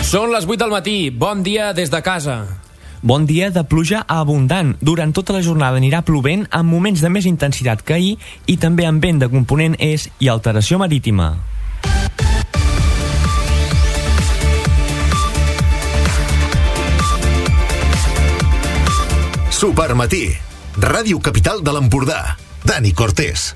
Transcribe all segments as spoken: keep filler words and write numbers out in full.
Són les vuit del matí, bon dia des de casa. Bon dia de pluja abundant. Durant tota la jornada anirà plovent amb moments de més intensitat que ahir i també amb vent de component est i alteració marítima. Supermatí, Ràdio Capital de l'Empordà. Dani Cortés.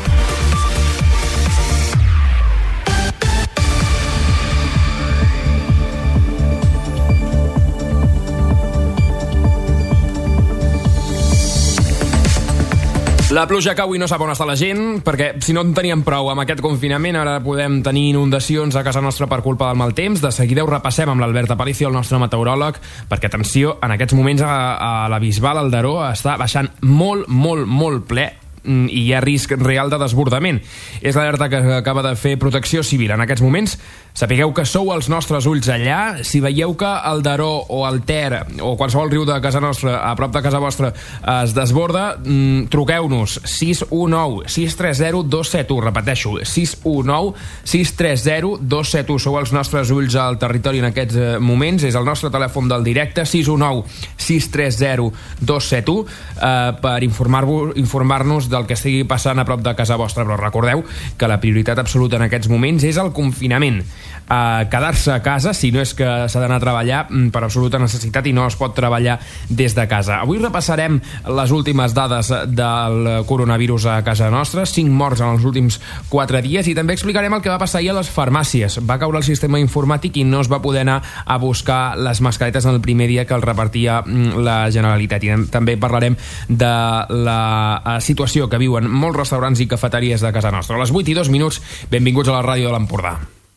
La pluja que avui no sap on està la gent, perquè si no en teníem prou amb aquest confinament, ara podem tenir inundacions a casa nostra per culpa del mal temps. De seguida ho repassem amb l'Albert Aparicio, el nostre meteoròleg, perquè, atenció, en aquests moments a, a la Bisbal, el Daró, està baixant molt, molt, molt ple i hi ha risc real de desbordament. És l'alerta que acaba de fer Protecció Civil. En aquests moments, sapigueu que sou els nostres ulls allà. Si veieu que el Daró o el Ter o qualsevol riu de casa nostra, a prop de casa vostra, es desborda, mmm, truqueu-nos sis u nou sis tres zero dos set u. Repeteixo, sis u nou sis tres zero dos set u. Sou els nostres ulls al territori en aquests eh, moments. És el nostre telèfon del directe, sis u nou sis tres zero dos set u, eh, per informar-vos, informar-nos del que estigui passant a prop de casa vostra. Però recordeu que la prioritat absoluta en aquests moments és el confinament. Uh, quedar-se a casa, si no és que s'ha d'anar a treballar per absoluta necessitat i no es pot treballar des de casa. Avui repassarem les últimes dades del coronavirus a casa nostra, cinc morts en els últims quatre dies, i també explicarem el que va passar ahir a les farmàcies. Va caure el sistema informàtic i no es va poder anar a buscar les mascaretes en el primer dia que el repartia la Generalitat. I també parlarem de la situació que viuen molts restaurants i cafeteries de casa nostra. A les vuit i dos minuts, benvinguts a la ràdio de l'Empordà.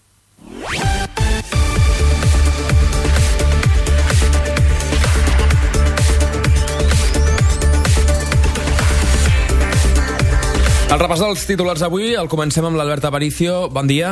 El repàs dels titulars avui el comencem amb l'Albert Aparicio. Bon dia.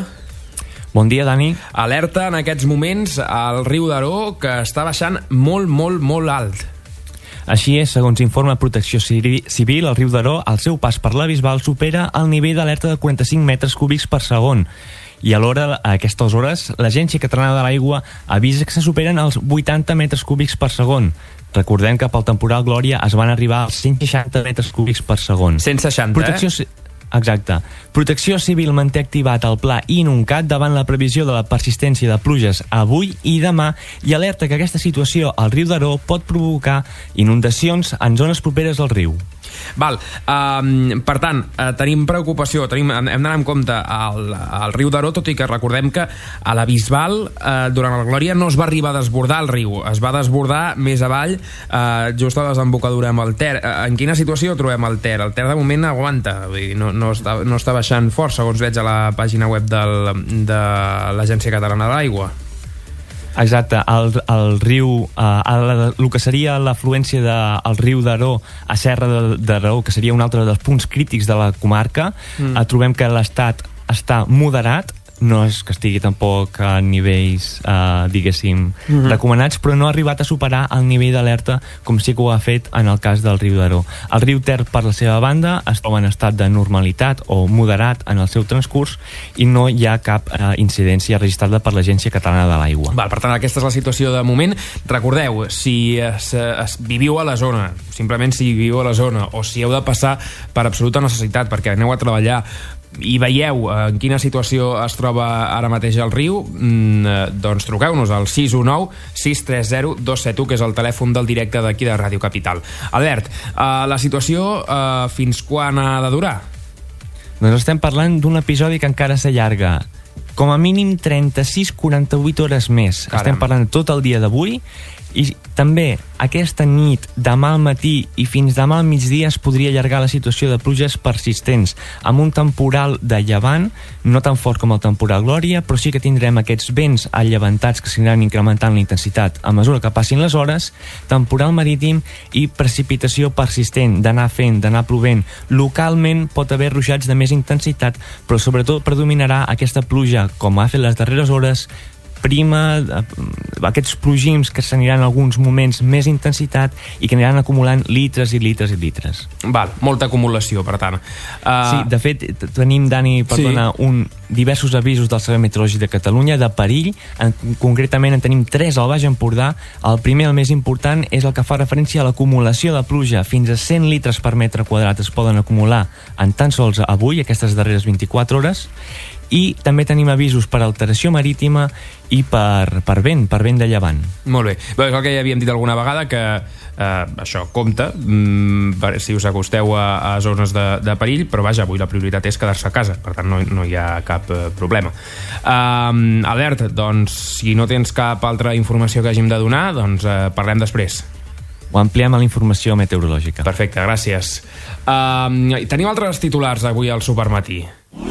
Bon dia, Dani. Alerta en aquests moments al riu Daró, que està baixant molt, molt, molt alt. Així és, segons informa Protecció Civil, el riu Daró, al seu pas per la Bisbal, supera el nivell d'alerta de quaranta-cinc metres cúbics per segon. I alhora, a aquestes hores, l'Agència Catalana de l'Aigua avisa que se superen els vuitanta metres cúbics per segon. Recordem que pel temporal Glòria es van arribar als cent seixanta metres cúbics per segon. cent seixanta, Protecció... eh? Exacte. Protecció Civil manté activat el pla Inuncat davant la previsió de la persistència de pluges avui i demà i alerta que aquesta situació al riu Daró pot provocar inundacions en zones properes al riu. Val, um, per tant, uh, tenim preocupació, tenim, hem d'anar en compte al, al riu Daró, tot i que recordem que a la Bisbal, uh, durant la Glòria, no es va arribar a desbordar el riu, es va desbordar més avall, uh, just a la desembocadura amb el Ter. Uh, en quina situació trobem el Ter? El Ter de moment aguanta, vull dir, no, no, està, no està baixant fort, segons veig a la pàgina web del, de l'Agència Catalana de l'Aigua. Exacte, el, el riu, eh, el que seria l'afluència del riu Daró a Serra de Daró, que seria un altre dels punts crítics de la comarca, mm. eh, trobem que l'estat està moderat, no és que estigui tampoc a nivells, eh, diguéssim, mm-hmm. recomanats, però no ha arribat a superar el nivell d'alerta com sí que ho ha fet en el cas del riu Daró. El riu Ter, per la seva banda, es troba en estat de normalitat o moderat en el seu transcurs i no hi ha cap eh, incidència registrada per l'Agència Catalana de l'Aigua. Val, per tant, aquesta és la situació de moment. Recordeu, si es, es, viviu a la zona, simplement si viviu a la zona, o si heu de passar per absoluta necessitat perquè aneu a treballar i veieu en quina situació es troba ara mateix el riu, doncs truqueu-nos al sis u nou sis tres zero dos set u, que és el telèfon del directe d'aquí de Ràdio Capital. Albert, la situació fins quan ha de durar? Doncs estem parlant d'un episodi que encara s'allarga com a mínim trenta-sis a quaranta-vuit hores més. Caram. Estem parlant tot el dia d'avui i també aquesta nit, demà al matí i fins demà al migdia es podria allargar la situació de pluges persistents amb un temporal de llevant, no tan fort com el temporal Glòria, però sí que tindrem aquests vents allevantats que s'aniran incrementant la intensitat a mesura que passin les hores, temporal marítim i precipitació persistent, d'anar fent, d'anar plovent. Localment pot haver ruixats de més intensitat, però sobretot predominarà aquesta pluja, com ha fet les darreres hores, prima aquests plogins que s'aniran en alguns moments més intensitat i que aniran acumulant litres i litres i litres. Val, molta acumulació, per tant. Uh... Sí, de fet, tenim, Dani, perdona, sí. un, diversos avisos del Servei Meteorològic de Catalunya de perill. En, concretament en tenim tres al Baix Empordà. El primer, el més important, és el que fa referència a l'acumulació de pluja. Fins a cent litres per metre quadrat es poden acumular en tan sols avui, aquestes darreres vint-i-quatre hores. I també tenim avisos per alteració marítima i per, per vent, per vent de llevant. Molt bé. Bé, és el que ja havíem dit alguna vegada, que eh, això compta, mm, per, si us acosteu a, a zones de, de perill, però vaja, avui la prioritat és quedar-se a casa, per tant no, no hi ha cap eh, problema. Um, Albert, doncs, si no tens cap altra informació que hàgim de donar, doncs eh, parlem després. Ho ampliem a la informació meteorològica. Perfecte, gràcies. Um, tenim altres titulars avui al Supermatí.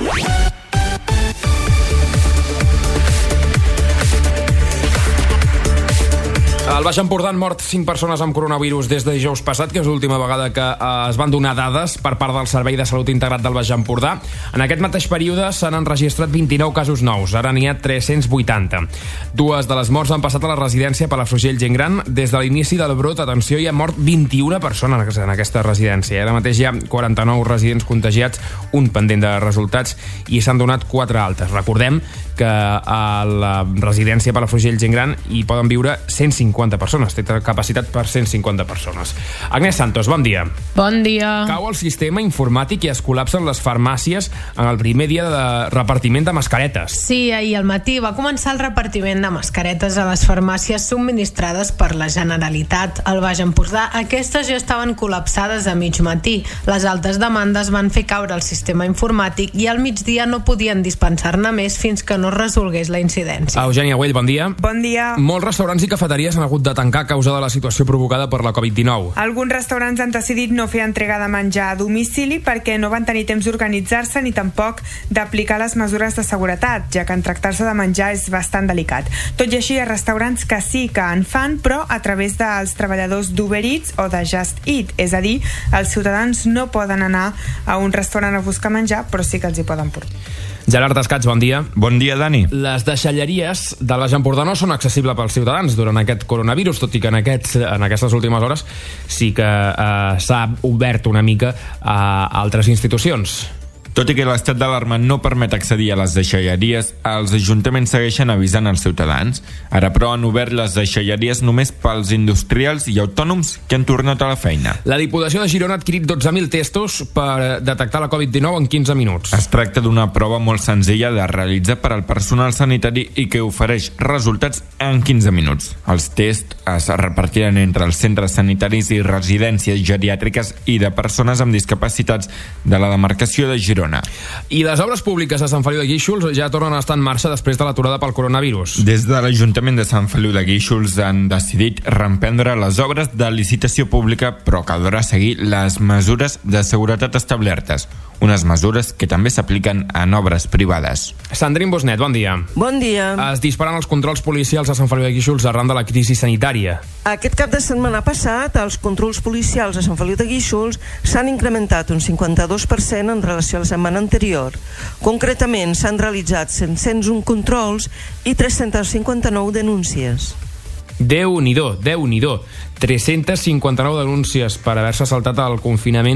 Al Baix Empordà han mort cinc persones amb coronavirus des de dijous passat, que és l'última vegada que eh, es van donar dades per part del Servei de Salut Integrat del Baix Empordà. En aquest mateix període s'han enregistrat vint-i-nou casos nous, ara n'hi ha tres-cents vuitanta. Dues de les morts han passat a la residència Palafrugell Gent Gran. Des de l'inici del brot, atenció, hi ha mort vint-i-una persones en aquesta residència. Ara mateix hi ha quaranta-nou residents contagiats, un pendent de resultats, i s'han donat quatre altes. Recordem que a la residència Palafrugell Gent Gran hi poden viure cent cinquanta persones, té capacitat per cent cinquanta persones. Agnès Santos, bon dia. Bon dia. Cau el sistema informàtic i es col·lapsen les farmàcies en el primer dia de repartiment de mascaretes. Sí, ahir al matí va començar el repartiment de mascaretes a les farmàcies subministrades per la Generalitat. Al Baix Empordà, aquestes ja estaven col·lapsades a mig matí. Les altes demandes van fer caure el sistema informàtic i al migdia no podien dispensar-ne més fins que no resolgués la incidència. Eugènia Güell, bon dia. Bon dia. Molts restaurants i cafeteries han hagut de tancar a causa de la situació provocada per la covid dinou. Alguns restaurants han decidit no fer entrega de menjar a domicili perquè no van tenir temps d'organitzar-se ni tampoc d'aplicar les mesures de seguretat, ja que en tractar-se de menjar és bastant delicat. Tot i així, hi ha restaurants que sí que en fan, però a través dels treballadors d'Uber Eats o de Just Eat, és a dir, els ciutadans no poden anar a un restaurant a buscar menjar, però sí que els hi poden portar. Gerard Escats, bon dia. Bon dia, Dani. Les deixalleries del Baix Empordà no són accessibles pels ciutadans durant aquest coronavirus, tot i que en, aquests, en aquestes últimes hores sí que eh, s'ha obert una mica a altres institucions. Tot i que l'estat d'alarma no permet accedir a les deixalleries, els ajuntaments segueixen avisant els ciutadans. Ara, però, han obert les deixalleries només pels industrials i autònoms que han tornat a la feina. La Diputació de Girona ha adquirit dotze mil testos per detectar la covid dinou en quinze minuts. Es tracta d'una prova molt senzilla de realitzar per al personal sanitari i que ofereix resultats en quinze minuts. Els tests es repartiran entre els centres sanitaris i residències geriàtriques i de persones amb discapacitats de la demarcació de Girona. I les obres públiques a Sant Feliu de Guíxols ja tornen a estar en marxa després de l'aturada pel coronavirus. Des de l'Ajuntament de Sant Feliu de Guíxols han decidit reemprendre les obres de licitació pública, però caldrà seguir les mesures de seguretat establertes, unes mesures que també s'apliquen en obres privades. Sandrine Bosnet, bon dia. Bon dia. Es disparen els controls policials a Sant Feliu de Guíxols arran de la crisi sanitària. Aquest cap de setmana passat, els controls policials a Sant Feliu de Guíxols s'han incrementat un cinquanta-dos per cent en relació a la setmana anterior. Concretament, s'han realitzat set cents un controls i tres-cents cinquanta-nou denúncies. Déu-n'hi-do, Déu-n'hi-do. tres-centes cinquanta-nou denúncies per haver-se saltat el confinament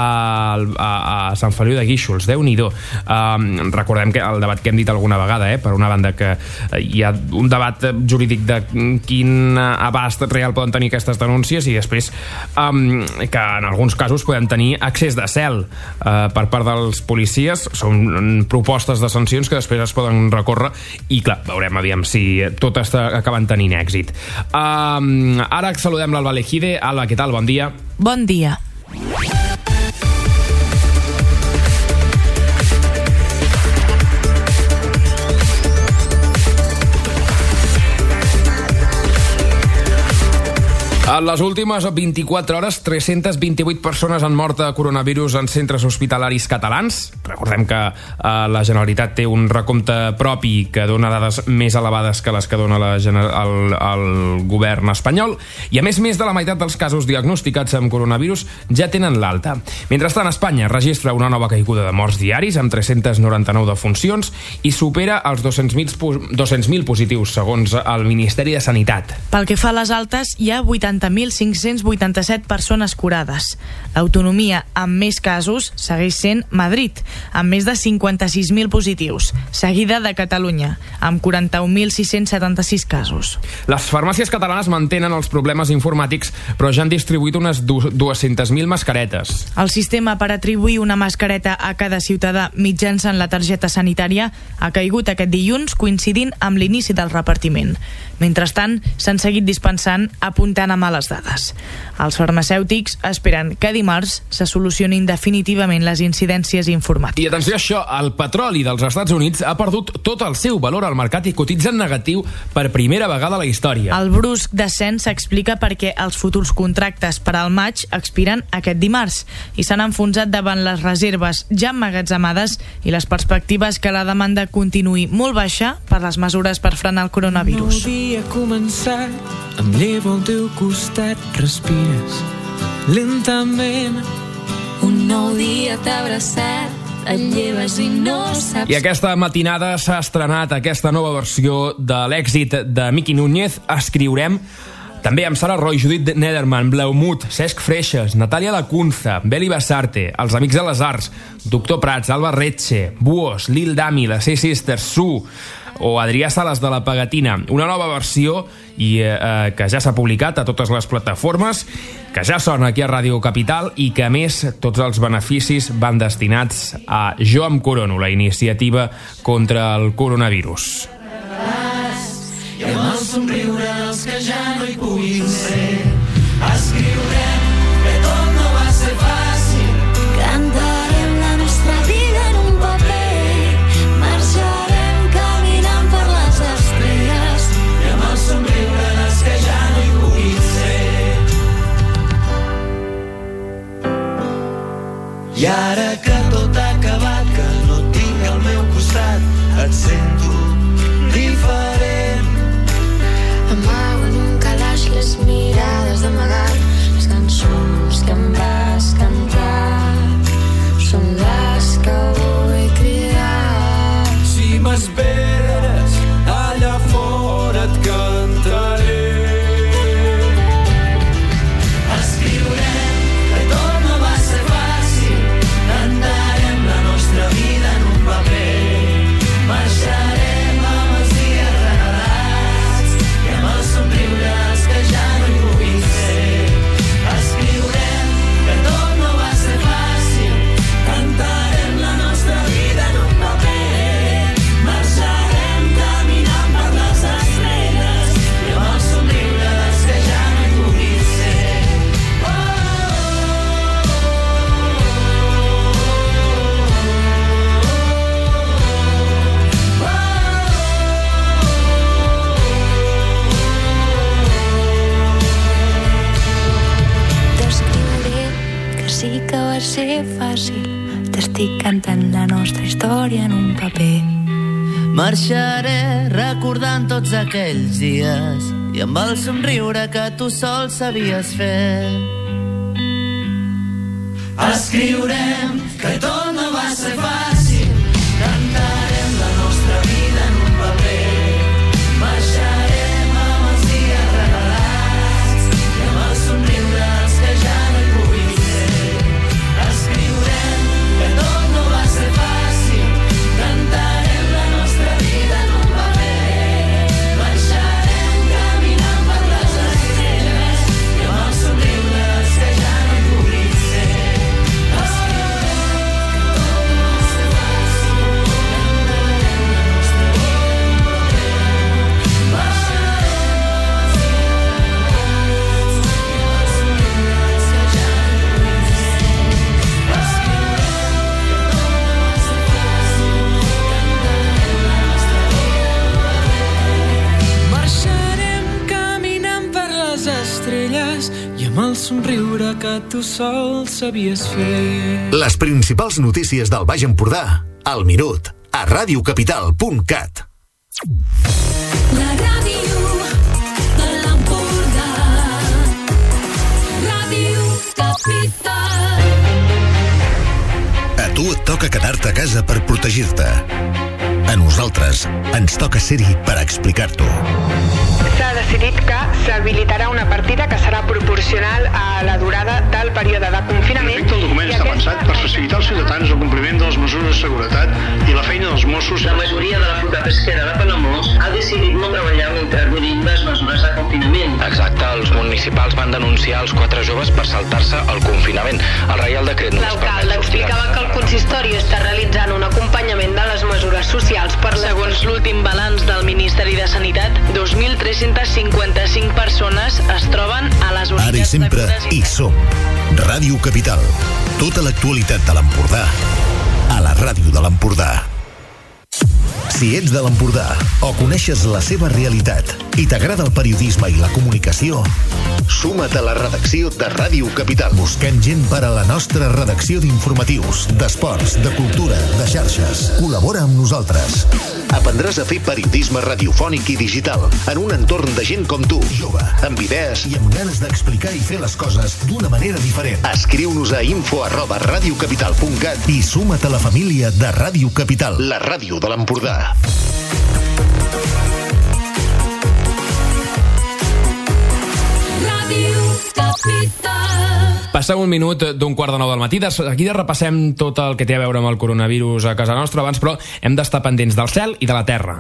a, a, a Sant Feliu de Guíxols. Déu-n'hi-do. Um, recordem que el debat que hem dit alguna vegada, eh? Per una banda que hi ha un debat jurídic de quin abast real poden tenir aquestes denúncies i després um, que en alguns casos podem tenir accés de cel uh, per part dels policies. Són propostes de sancions que després es poden recórrer i clar, veurem aviam si tot està acabant tenint èxit. Um, ara saludem l'Alba Lejide. Alba, què tal? Bon dia. Bon dia. En les últimes vint-i-quatre hores, tres-centes vint-i-vuit persones han mort de coronavirus en centres hospitalaris catalans. Recordem que eh, la Generalitat té un recompte propi que dona dades més elevades que les que dona la, el, el govern espanyol. I a més, més de la meitat dels casos diagnosticats amb coronavirus ja tenen l'alta. Mentrestant, Espanya registra una nova caiguda de morts diaris amb tres-centes noranta-nou defuncions i supera els dos-cents mil positius, segons el Ministeri de Sanitat. Pel que fa a les altes, hi ha vuitanta mil cinc-cents vuitanta-set persones curades. L'autonomia amb més casos segueix sent Madrid, amb més de cinquanta-sis mil positius, seguida de Catalunya, amb quaranta-un mil sis-cents setanta-sis casos. Les farmàcies catalanes mantenen els problemes informàtics, però ja han distribuït unes dues-centes mil mascaretes. El sistema per atribuir una mascareta a cada ciutadà mitjançant la targeta sanitària ha caigut aquest dilluns, coincidint amb l'inici del repartiment. Mentrestant, s'han seguit dispensant apuntant a males dades. Els farmacèutics esperen que dimarts se solucionin definitivament les incidències informàtiques. I atenció a això, el petroli dels Estats Units ha perdut tot el seu valor al mercat i cotitza en negatiu per primera vegada a la història. El brusc descens s'explica perquè els futurs contractes per al maig expiren aquest dimarts i s'han enfonsat davant les reserves ja emmagatzemades i les perspectives que la demanda continuï molt baixa per les mesures per frenar el coronavirus. Ha començat, em llevo al teu costat, respires lentament. Un nou dia t'ha abraçat, et lleves i no saps... I aquesta matinada s'ha estrenat aquesta nova versió de l'èxit de Miki Núñez, Escriurem, també amb Sara Roy, Judit Nederman, Blaumut, Cesc Freixes, Natàlia Lacunza, Beli Basarte, Els Amics de les Arts, Doctor Prats, Alba Retxe, Buos, Lil Dami, les Seis Sisters, Su o Adrià Sales de la Pegatina. Una nova versió i, eh, que ja s'ha publicat a totes les plataformes, que ja sona aquí a Ràdio Capital i que, a més, tots els beneficis van destinats a Jo em corono, la iniciativa contra el coronavirus. I amb el somriure dels que ja no hi puguin ser, escriurem que tot no va ser fàcil. Cantarem la nostra vida en un paper, marxarem caminant per les estrelles i amb el somriure dels que ja no hi puguin ser. I ara que tot ha acabat, que no et tinc al meu costat, et sento diferent. Amago en un calaix les mirades d'amagat, les cançons que em vas cantar són les que vull cridar. Si m'esperes allà fora et cantaré. Escriurem que tot no va ser fàcil, cantarem la nostra vida en un paper, marxarem amb els dies regalats i amb els somriures que ja no hi puguin ser. Escriurem que tot no va ser fàcil, cantarem la nostra vida en un paper, marxarem caminant per les estrelles i amb els somriures que ja no hi puguin ser. Oh, T'escriuré que sí que va ser fàcil, t'estic cantant la nostra història en un paper. Marxaré recordant tots aquells dies i amb el somriure que tu sol sabies fer. escriurem que tot no va ser fàcil, cantarem la nostra vida en un paper, marxarem amb els dies regalats i amb els somriures que ja no hi puguin ser. Escriurem que tot no va ser fàcil, cantarem la nostra vida en un paper, marxarem caminant per les estrelles i amb els somriures que ja no hi puguin ser. Escriurem que tot no va ser el somriure que tu sol sabies fer. Les principals notícies del Baix Empordà, al minut, a radiocapital punt cat. La ràdio de l'Empordà. Ràdio Capital. A tu et toca quedar-te a casa per protegir-te. A nosaltres ens toca ser-hi per explicar-t'ho. S'ha decidit que s'habilitarà una partida que serà proporcional a la durada del període de confinament. En efecte, el document està pensat per facilitar als ciutadans el compliment de les mesures de seguretat i la feina dels Mossos. La majoria de la flota pesquera de Palamós ha decidit no treballar mentre durin les mesures de confinament. Exacte, els municipals van denunciar els quatre joves per saltar-se el confinament. El Reial Decret només permet... L'alcalde explicava que el consistori està realitzant un acompanyament de les mesures socials per... Segons l'últim balanç del Ministeri de Sanitat, dos mil tres-cents cinquanta-cinc persones es troben a les unitats... Ara i sempre hi som. Ràdio Capital. Tota l'actualitat de l'Empordà a la ràdio de l'Empordà. Si ets de l'Empordà o coneixes la seva realitat i t'agrada el periodisme i la comunicació, suma't a la redacció de Ràdio Capital. Busquem gent per a la nostra redacció d'informatius, d'esports, de cultura, de xarxes. Col·labora amb nosaltres. Aprendràs a fer periodisme radiofònic i digital en un entorn de gent com tu, jove, amb idees i amb ganes d'explicar i fer les coses d'una manera diferent. Escriu-nos a info arroba radiocapital punt cat i suma't a la família de Ràdio Capital, la ràdio de l'Empordà. Passa un minut d'un quart de nou del matí. De seguida repassem tot el que té a veure amb el coronavirus a casa nostra. Abans, però, hem d'estar pendents del cel i de la terra.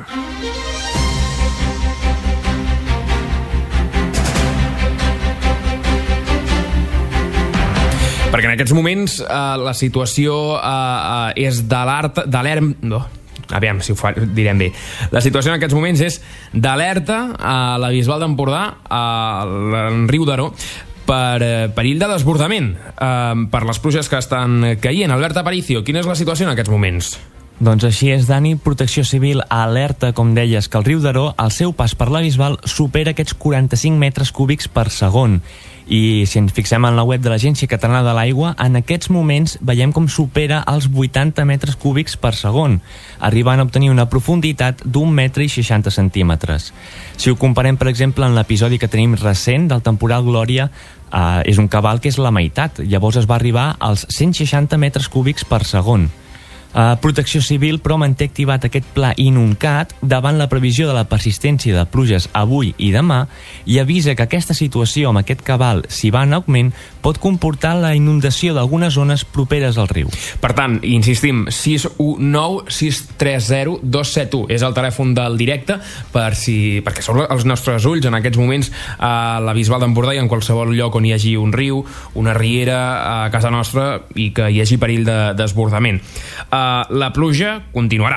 Perquè en aquests moments eh, la situació eh, eh, és d'alerta... d'alerm... No. Aviam, si ho fa, direm bé. La situació en aquests moments és d'alerta a la Bisbal d'Empordà, al Riu d'Aró, per eh, perill de desbordament, eh, per les pluges que estan caient. Albert Aparicio, quina és la situació en aquests moments? Doncs així és, Dani. Protecció Civil alerta, com deies, que el riu d'Aró, al seu pas per la Bisbal, supera aquests quaranta-cinc metres cúbics per segon. I si ens fixem en la web de l'Agència Catalana de l'Aigua, en aquests moments veiem com supera els vuitanta metres cúbics per segon, arribant a obtenir una profunditat d'un metre i seixanta centímetres. Si ho comparem, per exemple, en l'episodi que tenim recent del temporal Glòria, eh, és un cabal que és la meitat. Llavors es va arribar als cent seixanta metres cúbics per segon. Uh, Protecció Civil, però, manté activat aquest pla INUNCAT davant la previsió de la persistència de pluges avui i demà i avisa que aquesta situació amb aquest cabal, si va en augment, pot comportar la inundació d'algunes zones properes al riu. Per tant, insistim, sis u nou sis tres zero dos set u és el telèfon del directe per si, perquè són els nostres ulls en aquests moments a la Bisbal d'Empordà i en qualsevol lloc on hi hagi un riu, una riera a casa nostra i que hi hagi perill de desbordament. Uh, la pluja continuarà.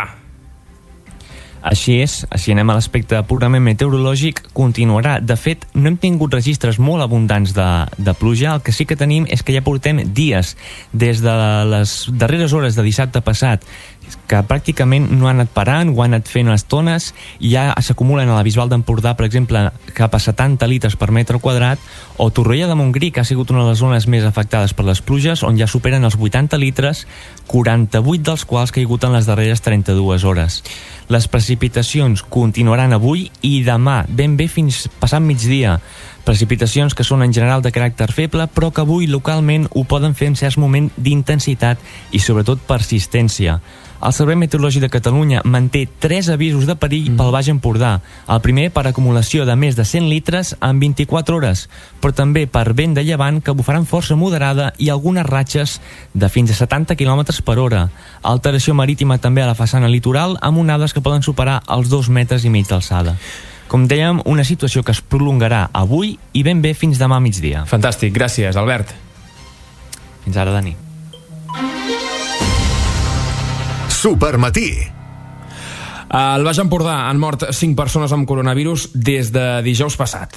Així és, si anem a l'aspecte purament meteorològic, continuarà. De fet, no hem tingut registres molt abundants de, de pluja. El que sí que tenim és que ja portem dies, des de les darreres hores de dissabte passat, que pràcticament no han anat parant, ho han anat fent unes tones, i ja s'acumulen a la Bisbal d'Empordà, per exemple, cap a setanta litres per metre quadrat, o Torroella de Montgrí, que ha sigut una de les zones més afectades per les pluges, on ja superen els vuitanta litres, quaranta-vuit dels quals caigut en les darreres trenta-dues hores. Les precipitacions continuaran avui i demà, ben bé fins passat migdia. Precipitacions que són en general de caràcter feble, però que avui localment ho poden fer en certs moments d'intensitat i sobretot persistència. El Servei Meteorològic de Catalunya manté tres avisos de perill pel Baix Empordà. El primer per acumulació de més de cent litres en vint-i-quatre hores, però també per vent de llevant que bufaran força moderada i algunes ratxes de fins a setanta quilòmetres per hora. Alteració marítima també a la façana litoral amb onades que poden superar els dos metres i mig d'alçada. Com dèiem, una situació que es prolongarà avui i ben bé fins demà a migdia. Fantàstic, gràcies, Albert. Fins ara, Dani. Supermatí. Al Baix Empordà han mort cinc persones amb coronavirus des de dijous passat.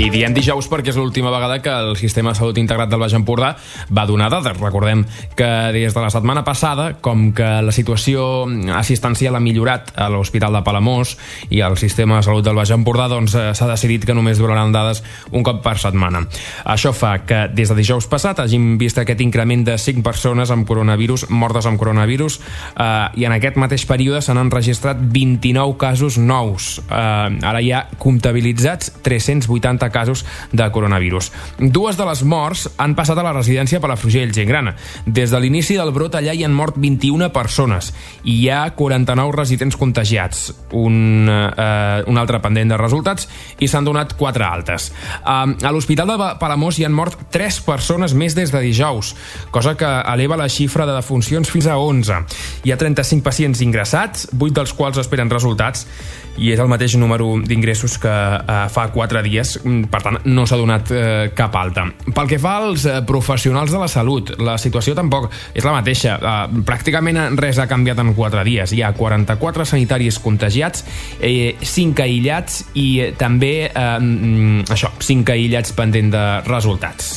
I diem dijous perquè és l'última vegada que el Sistema de Salut Integrat del Baix Empordà va donar dades. Recordem que des de la setmana passada, com que la situació assistencial ha millorat a l'Hospital de Palamós i al Sistema de Salut del Baix Empordà, doncs s'ha decidit que només donaran dades un cop per setmana. Això fa que des de dijous passat hagin vist aquest increment de cinc persones amb coronavirus, mortes amb coronavirus, eh, i en aquest mateix període s'han enregistrat vint-i-nou casos nous. Eh, ara hi ha comptabilitzats tres-cents vuitanta casos de coronavirus. Dues de les morts han passat a la residència Palafrugell Gent Gran. Des de l'inici del brot allà hi han mort vint-i-una persones i hi ha quaranta-nou residents contagiats, un, eh, un altre pendent de resultats, i s'han donat quatre altes. Eh, a l'Hospital de Palamós hi han mort tres persones més des de dijous, cosa que eleva la xifra de defuncions fins a onze. Hi ha trenta-cinc pacients ingressats, vuit dels quals esperen resultats, i és el mateix número d'ingressos que eh, fa quatre dies, per tant no s'ha donat eh, cap alta. Pel que fa als eh, professionals de la salut, la situació tampoc és la mateixa. Eh, pràcticament res ha canviat en quatre dies. Hi ha quaranta-quatre sanitaris contagiats, eh, cinc aïllats i eh, també eh, això, cinc aïllats pendent de resultats.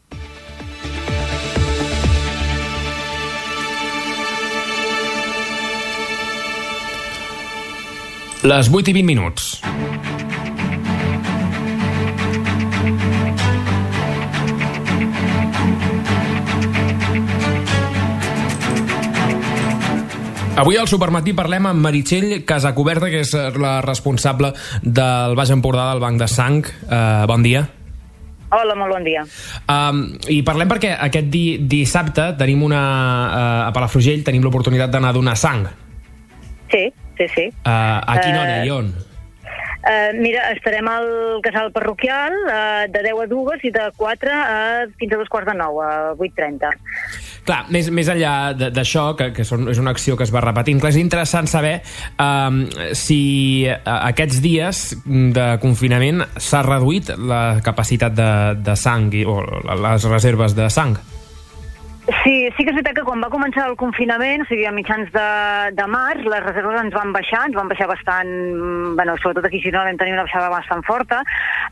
Les vuit i vint minuts. Avui al Supermatí parlem amb Meritxell Casacuberta, que és la responsable del Baix Empordà del Banc de Sang. Uh, bon dia. Hola, molt bon dia. Um, I parlem perquè aquest di dissabte tenim una, uh, a Palafrugell tenim l'oportunitat d'anar a donar sang. Sí, sí, sí. Uh, a quina hora uh, i on? Uh, mira, estarem al casal parroquial uh, de deu a dues i de quatre a fins a dos quarts de nou, a vuit trenta. Clar, més, més enllà d'això, que, que són, és una acció que es va repetint, clar, és interessant saber um, si uh, aquests dies de confinament s'ha reduït la capacitat de, de sang i, o les reserves de sang. Sí, sí que és veritat que quan va començar el confinament, o sigui, a mitjans de, de març, les reserves ens van baixar, ens van baixar bastant, bueno, sobretot aquí a Girona vam tenir una baixada bastant forta.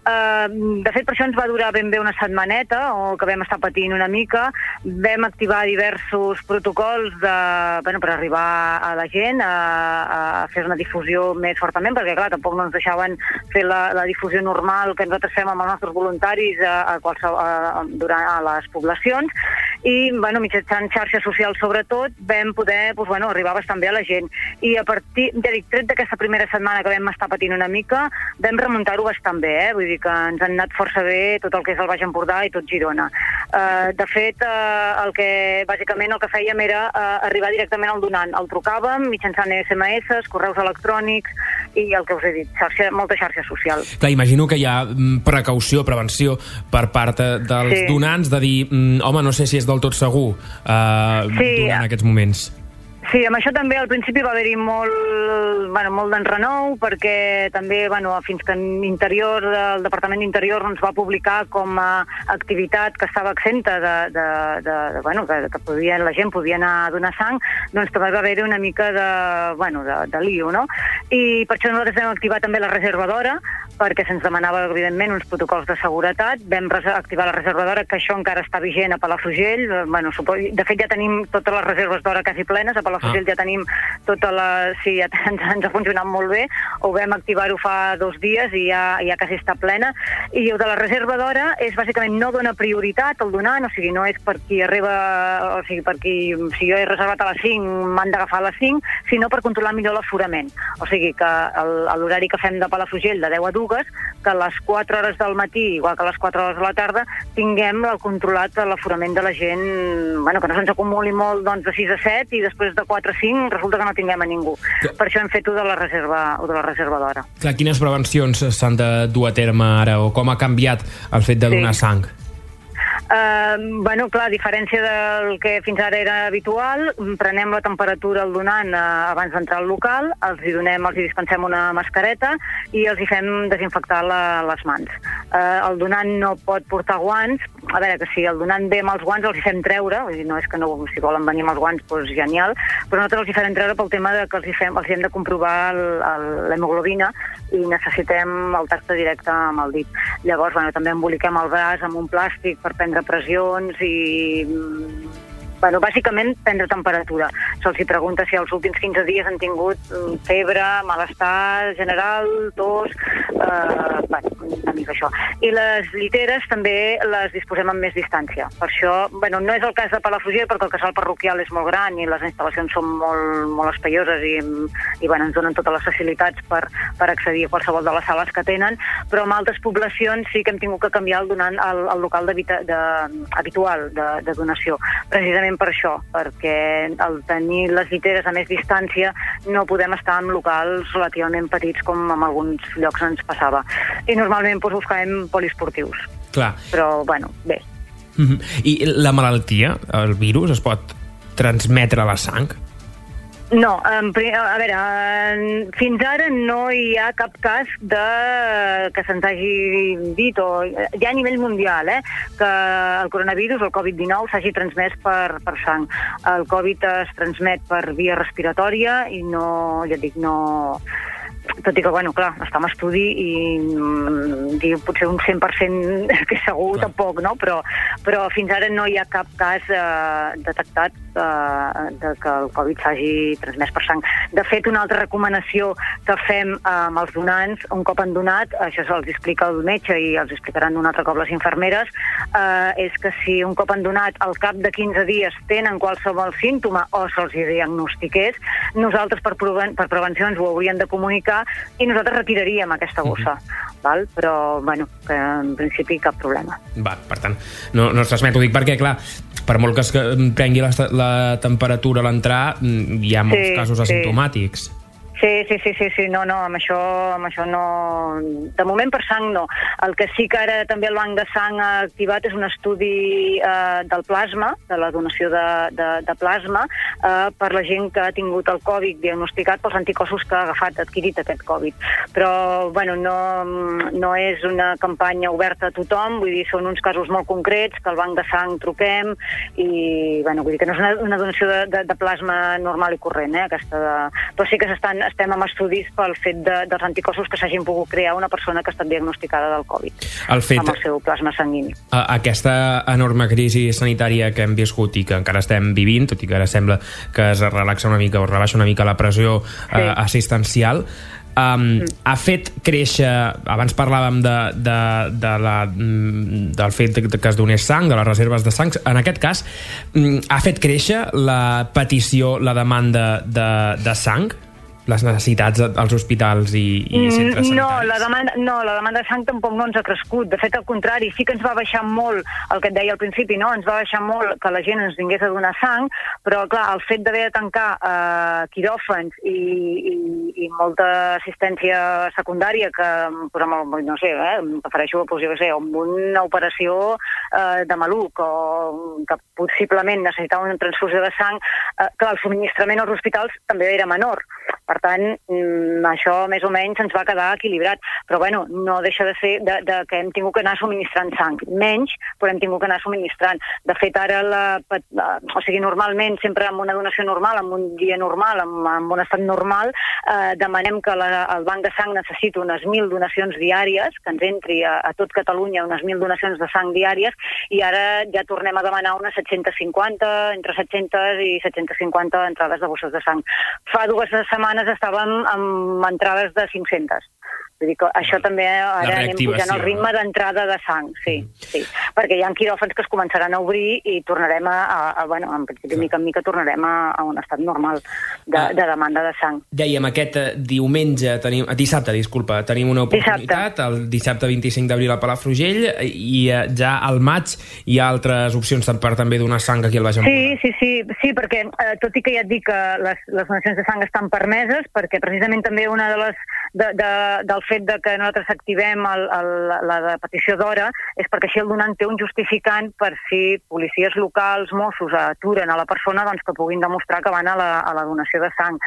Uh, de fet, per això ens va durar ben bé una setmaneta, o que vam estar patint una mica. Vam activar diversos protocols de, bueno, per arribar a la gent, a, a fer una difusió més fortament, perquè, clar, tampoc no ens deixaven fer la, la difusió normal que nosaltres fem amb els nostres voluntaris a, a qualsevol, a, durant a les poblacions. I, bueno, mitjançant xarxes socials sobretot, vam poder, doncs, bueno, arribar bastant bé a la gent. I a partir, ja dic, tret d'aquesta primera setmana que vam estar patint una mica, vam remuntar-ho bastant bé, eh? Vull dir que ens han anat força bé tot el que és el Baix Empordà i tot Girona. Uh, de fet, uh, el que, bàsicament, el que fèiem era uh, arribar directament al donant. El trucàvem mitjançant S M S, correus electrònics i el que us he dit, xarxa, molta xarxa social. Clar, imagino que hi ha precaució, prevenció per part dels sí. donants de dir, home, no sé si és del tot segur uh, sí. durant aquests moments. Sí, amb això també al principi va haver-hi molt, bueno, molt d'enrenou, perquè també, bueno, fins que Interior, el Departament d'Interior ens va publicar com a activitat que estava exenta de, de, de, de bueno, que, que podia, la gent podia anar a donar sang, doncs també va haver-hi una mica de, bueno, de, de lío, no? I per això nosaltres vam activar també la reservadora, perquè se'ns demanava, evidentment, uns protocols de seguretat. Vam activar la reservadora, que això encara està vigent a Palafrugell. Bueno, de fet, ja tenim totes les reserves d'hora quasi plenes. A Palafrugell ah. ja tenim tota la... Sí, ja ens, ens ha funcionat molt bé. Ho vam activar-ho fa dos dies i ja, ja quasi està plena. I el de la reserva d'hora és, bàsicament, no dona prioritat al donant, o sigui, no és per qui arriba... O sigui, per qui... Si jo he reservat a les cinc, m'han d'agafar a les cinc, sinó per controlar millor l'aforament. O sigui, que l'horari que fem de Palafrugell, de deu a dues, que a les quatre hores del matí, igual que a les quatre hores de la tarda, tinguem el controlat l'aforament de la gent, bueno, que no se'ns acumuli molt, doncs, de sis a set i després de quatre a cinc resulta que no tinguem a ningú. Que... Per això hem fet-ho de la reserva, de la reserva d'hora. Clar, quines prevencions s'han de dur a terme ara, o com ha canviat el fet de donar sí. sang? Uh, bueno, clar, a diferència del que fins ara era habitual, prenem la temperatura al donant uh, abans d'entrar al local, els hi donem, els hi dispensem una mascareta i els hi fem desinfectar la, les mans. Uh, el donant no pot portar guants, a veure, que si el donant ve amb els guants els hi fem treure, vull dir, no és que no, si volen venir amb els guants, doncs genial, però nosaltres els hi farem treure pel tema de que els hi, fem, els hi hem de comprovar el, el, l'hemoglobina i necessitem el tacte directe amb el dit. Llavors, bueno, també emboliquem el braç amb un plàstic per prendre pressions i... Bueno, bàsicament prendre temperatura. Se'ls hi pregunta si els últims quinze dies han tingut febre, malestar general, tos, eh, bueno, una mica això. I les lliteres també les disposem amb més distància. Per això, bueno, no és el cas de Palafrugell perquè el casal parroquial és molt gran i les instal·lacions són molt, molt espaioses i, i bueno, ens donen totes les facilitats per, per accedir a qualsevol de les sales que tenen, però en altres poblacions sí que hem tingut que canviar el, donant, el, el local de, de, habitual de, de donació. Precisament per això, perquè al tenir les lliteres a més distància no podem estar en locals relativament petits com en alguns llocs ens passava. I normalment doncs, buscàvem poliesportius. Clar. Però, bueno, bé. Mm-hmm. I la malaltia, el virus, es pot transmetre a la sang? No, a veure, fins ara no hi ha cap cas de que se'ns hagi dit, o ja a nivell mundial, eh, que el coronavirus, el covid dinou, s'hagi transmès per, per sang. El Covid es transmet per via respiratòria i no, ja et dic, no... Tot i que, bueno, clar, està en estudi i mm, diu potser un cent per cent que segur clar. Tampoc, no? Però, però fins ara no hi ha cap cas eh, detectat eh, de que el Covid s'hagi transmès per sang. De fet, una altra recomanació que fem eh, amb els donants, un cop han donat, això se'ls explica el metge i els explicaran un altre cop les infermeres, eh, és que si un cop han donat al cap de quinze dies tenen qualsevol símptoma o se'ls diagnostiqués, nosaltres per, preven per prevenció ens ho hauríem de comunicar i nosaltres retiraríem aquesta bossa, mm-hmm. val? Però, bueno, que en principi cap problema. Va, per tant, no, no es transmet, ho dic perquè, clar, per molt que es prengui la, la temperatura a l'entrar, hi ha molts sí, casos asimptomàtics. Sí. Sí, sí, sí, sí, sí, no, no, amb això, amb això no... De moment per sang no. El que sí que ara també el Banc de Sang ha activat és un estudi eh, del plasma, de la donació de, de, de plasma, eh, per la gent que ha tingut el Covid diagnosticat pels anticossos que ha agafat, adquirit aquest Covid. Però, bueno, no, no és una campanya oberta a tothom, vull dir, són uns casos molt concrets, que al Banc de Sang truquem, i, bueno, vull dir que no és una, una donació de, de, de plasma normal i corrent, eh, aquesta de... Però sí que s'estan estem amb estudis pel fet de, dels anticossos que s'hagin pogut crear una persona que ha estat diagnosticada del Covid, el fet, amb el seu plasma sanguini. Aquesta enorme crisi sanitària que hem viscut i que encara estem vivint, tot i que ara sembla que es relaxa una mica o rebaixa una mica la pressió sí. eh, assistencial, Um, mm. ha fet créixer, abans parlàvem de, de, de la, del fet que es donés sang, de les reserves de sang, en aquest cas ha fet créixer la petició, la demanda de, de sang? Les necessitats als hospitals i, i centres sanitaris? No la, demanda, no, la demanda de sang tampoc no ens ha crescut. De fet, al contrari, sí que ens va baixar molt, el que et deia al principi, no? Ens va baixar molt que la gent ens vingués a donar sang, però, clar, el fet d'haver de tancar eh, quiròfans i, i, i molta assistència secundària que, pues, amb, no sé, eh, em refereixo pues, jo sé, amb una operació eh, de maluc o que possiblement necessitava una transfusió de sang, eh, que el subministrament als hospitals també era menor. Per tant, això més o menys ens va quedar equilibrat. Però, bueno, no deixa de ser de, de que hem tingut que anar subministrant sang. Menys, però hem tingut que anar subministrant. De fet, ara, la, la, o sigui, normalment, sempre amb una donació normal, amb un dia normal, amb, amb un estat normal, eh, demanem que la, el Banc de Sang necessiti unes mil donacions diàries, que ens entri a, a tot Catalunya unes mil donacions de sang diàries, i ara ja tornem a demanar unes set-centes cinquanta, entre set-centes i set-centes cinquanta entrades de bosses de sang. Fa dues setmanes estàvem amb entrades de cinc-centes. Vull dir que això també ara anem pujant el ritme d'entrada de sang, sí, sí. Perquè hi ha quiròfans que es començaran a obrir i tornarem a, a, a bueno, en principi, mica en mica tornarem a, a un estat normal de, de demanda de sang. Dèiem, aquest diumenge, tenim, dissabte, disculpa, tenim una oportunitat, dissabte. El dissabte vint-i-cinc d'abril a Palafrugell, i ja al maig hi ha altres opcions per també donar sang aquí al Baix Empordà. Sí, sí, sí, sí, perquè eh, tot i que ja et dic que les, les donacions de sang estan permeses, perquè precisament també una de les de, de, del fet de que nosaltres activem el, el, la de petició d'hora és perquè així el donant té un justificant per si policies locals, Mossos aturen a la persona doncs, que puguin demostrar que van a la, a la donació de sang.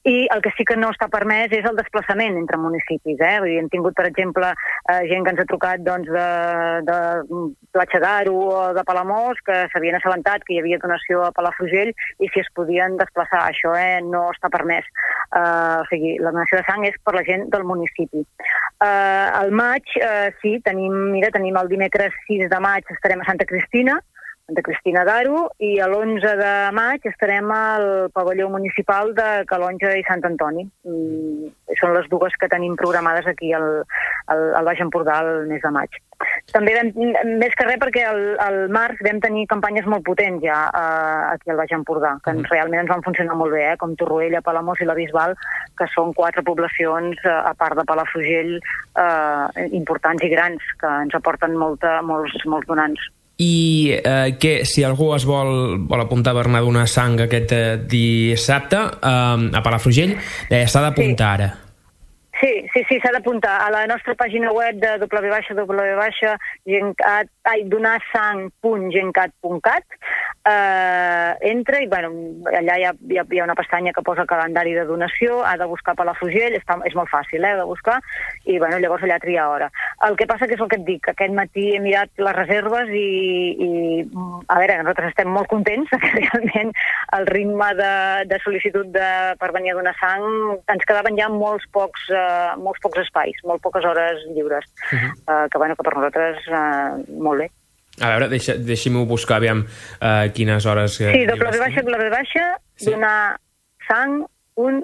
i el que sí que no està permès és el desplaçament entre municipis. Eh? Vull dir, hem tingut, per exemple, eh, gent que ens ha trucat doncs, de, de Platja d'Aro o de Palamós, que s'havien assabentat que hi havia donació a Palafrugell i si es podien desplaçar. Això eh, no està permès. Eh, o sigui, la donació de sang és per la gent del municipi. Eh, al maig, eh, sí, tenim, mira, tenim el dimecres sis de maig, estarem a Santa Cristina, Santa Cristina d'Aro, i l'onze de maig estarem al pavelló municipal de Calonja i Sant Antoni. Mm, són les dues que tenim programades aquí al, al, al Baix Empordà el mes de maig. També vam, més que res perquè al, al març vam tenir campanyes molt potents ja eh, aquí al Baix Empordà, que mm. realment ens van funcionar molt bé, eh, com Torroella, Palamós i la Bisbal, que són quatre poblacions, eh, a part de Palafrugell, eh, importants i grans, que ens aporten molta, molts, molts donants. I eh, què, si algú es vol, vol apuntar per anar a donar sang aquest eh, dissabte eh, a Palafrugell, eh, s'ha d'apuntar ara. Sí, sí, sí, s'ha d'apuntar a la nostra pàgina web de w w w punt donarsang punt gencat punt cat. Eh, entra i bueno, allà hi ha, hi, ha, hi ha una pestanya que posa calendari de donació, ha de buscar Palafrugell, està, és molt fàcil eh, de buscar, i bueno, llavors allà tria hora. El que passa que és el que et dic, que aquest matí he mirat les reserves i, i a veure, nosaltres estem molt contents que realment el ritme de, de sol·licitud de, per venir a donar sang ens quedaven ja molts pocs, uh, molts pocs espais, molt poques hores lliures, uh-huh. uh, que bueno, que per nosaltres uh, molt bé. A veure, deixa, deixi-m'ho buscar, aviam uh, quines hores... Uh, sí, doble baixa, doble baixa, sí. Donar sang, un...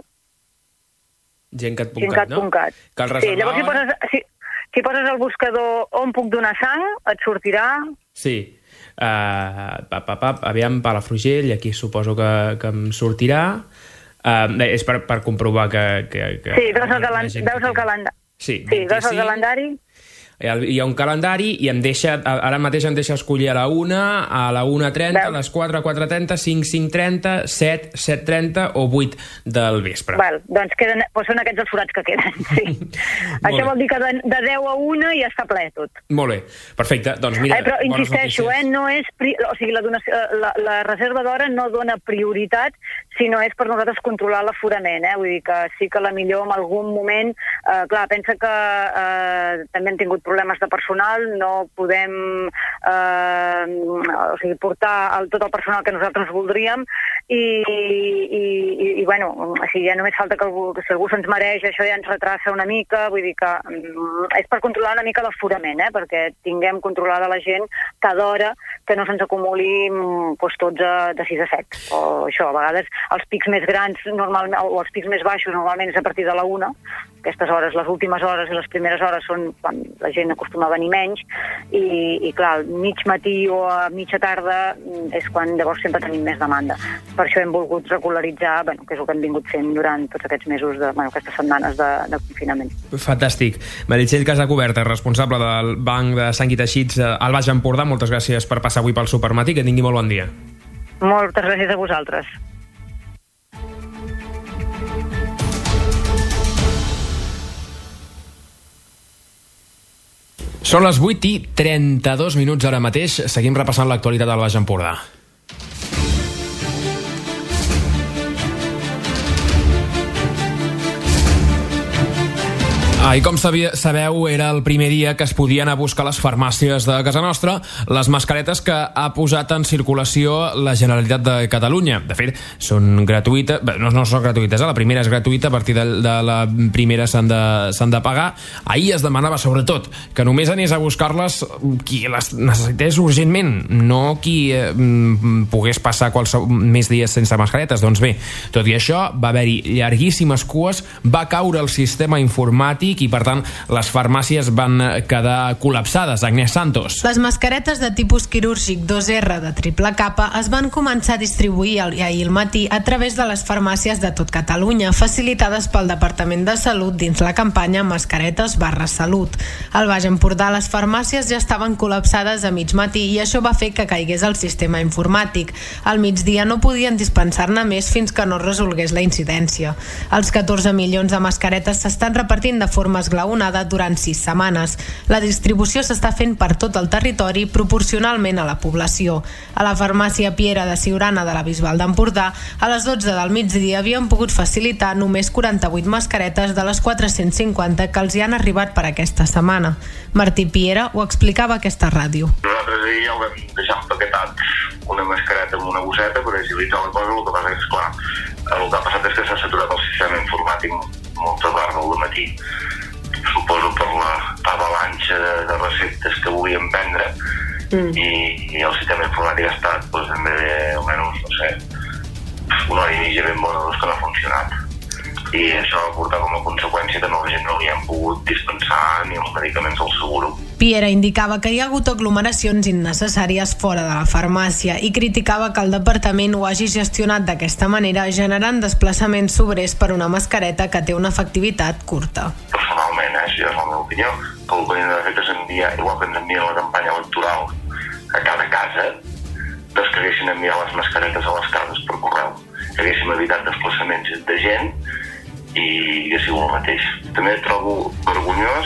gencat punt cat, no? Cal reservar... Sí, llavors si poses, si, si poses al buscador on puc donar sang, et sortirà... Sí, uh, pap, pap, pap, aviam, Palafrugell, aquí suposo que, que em sortirà... Uh, és per, per comprovar que... que, que sí, veus el, calen veus el calendari. Sí, sí veus el calendari... Hi ha un calendari i em deixa, ara mateix em deixa escollir a la una, a la una trenta, a les quatre, quatre trenta, cinc, cinc trenta, set, set trenta o vuit del vespre. Val, doncs queden, doncs són aquests els forats que queden, sí. Això vol dir que de, de deu a una ja està ple tot. Molt bé, perfecte. Doncs mira, eh, però insisteixo, eh, no és pri... o sigui, la, donació, la, la reserva d'hora no dona prioritat, sinó és per nosaltres controlar l'aforament, eh? Vull dir que sí que la millor en algun moment, eh, clar, pensa que eh, també hem tingut problemes de personal, no podem eh, o sigui, portar el, tot el personal que nosaltres voldríem i, i, i, i bueno, o sigui, ja només falta que, algú, que si algú se'ns mereix, això ja ens retrassa una mica, vull dir que és per controlar una mica l'aforament, eh, perquè tinguem controlada la gent cada hora, que no se'ns acumuli doncs, tots a, de sis a set, o això, a vegades els pics més grans normalment, o els pics més baixos normalment és a partir de la una, aquestes hores, les últimes hores i les primeres hores són quan la gent acostuma a venir menys i, i clar, al mig matí o a mitja tarda és quan llavors sempre tenim més demanda. Per això hem volgut regularitzar, bueno, que és el que hem vingut fent durant tots aquests mesos, de, bueno, aquestes setmanes de, de confinament. Fantàstic. Meritxell Casacuberta, responsable del Banc de Sang i Teixits al Baix Empordà, moltes gràcies per passar avui pel Supermatí, que tingui molt bon dia. Moltes gràcies a vosaltres. Són les vuit i trenta-dos minuts ara mateix. Seguim repassant l'actualitat del Baix Empordà. Ah, I com sabeu, era el primer dia que es podien anar a buscar a les farmàcies de casa nostra les mascaretes que ha posat en circulació la Generalitat de Catalunya. De fet, són gratuïtes, no, no són gratuïtes, eh? La primera és gratuïta, a partir de, de la primera s'han de, s'han de pagar. Ahir es demanava, sobretot, que només anés a buscar-les qui les necessités urgentment, no qui eh, pogués passar qualsevol més dies sense mascaretes. Doncs bé, tot i això, va haver-hi llarguíssimes cues, va caure el sistema informàtic i, per tant, les farmàcies van quedar col·lapsades. Agnès Santos. Les mascaretes de tipus quirúrgic dos erre de triple capa es van començar a distribuir ahir al matí a través de les farmàcies de tot Catalunya, facilitades pel Departament de Salut dins la campanya Mascaretes barra Salut. Al Baix Empordà, les farmàcies ja estaven col·lapsades a mig matí i això va fer que caigués el sistema informàtic. Al migdia no podien dispensar-ne més fins que no es resolgués la incidència. Els catorze milions de mascaretes s'estan repartint de forma forma esglaonada durant sis setmanes. La distribució s'està fent per tot el territori proporcionalment a la població. A la farmàcia Piera de Siurana de la Bisbal d'Empordà, a les dotze del migdia havien pogut facilitar només quaranta-vuit mascaretes de les quatre-cents cinquanta que els hi han arribat per aquesta setmana. Martí Piera ho explicava a aquesta ràdio. Nosaltres ahir ja ho vam deixar empaquetat, una mascareta amb una bosseta per agilitzar la cosa. El que passa és que, clar, el que ha passat és que s'ha saturat el sistema informàtic molta part del matí. Suposo per la avalanxa de, de receptes que volíem prendre mm. i, i el sistema informàtic ha estat doncs, també, almenys, no sé, una hora i mitja ben bona doncs, que no ha funcionat. I això va portar com a conseqüència que no, la gent no li han pogut dispensar ni els medicaments del seguro. Piera indicava que hi ha hagut aglomeracions innecessàries fora de la farmàcia i criticava que el departament ho hagi gestionat d'aquesta manera, generant desplaçaments sobrers per una mascareta que té una efectivitat curta. Personalment, eh, si és la meva opinió, que el que hauríem d'haver fet és enviar, igual que ens envien la campanya electoral a cada casa, doncs que haguessin enviat les mascaretes a les cases per correu. Que haguéssim evitat desplaçaments de gent i que sigui el mateix. També trobo vergonyós,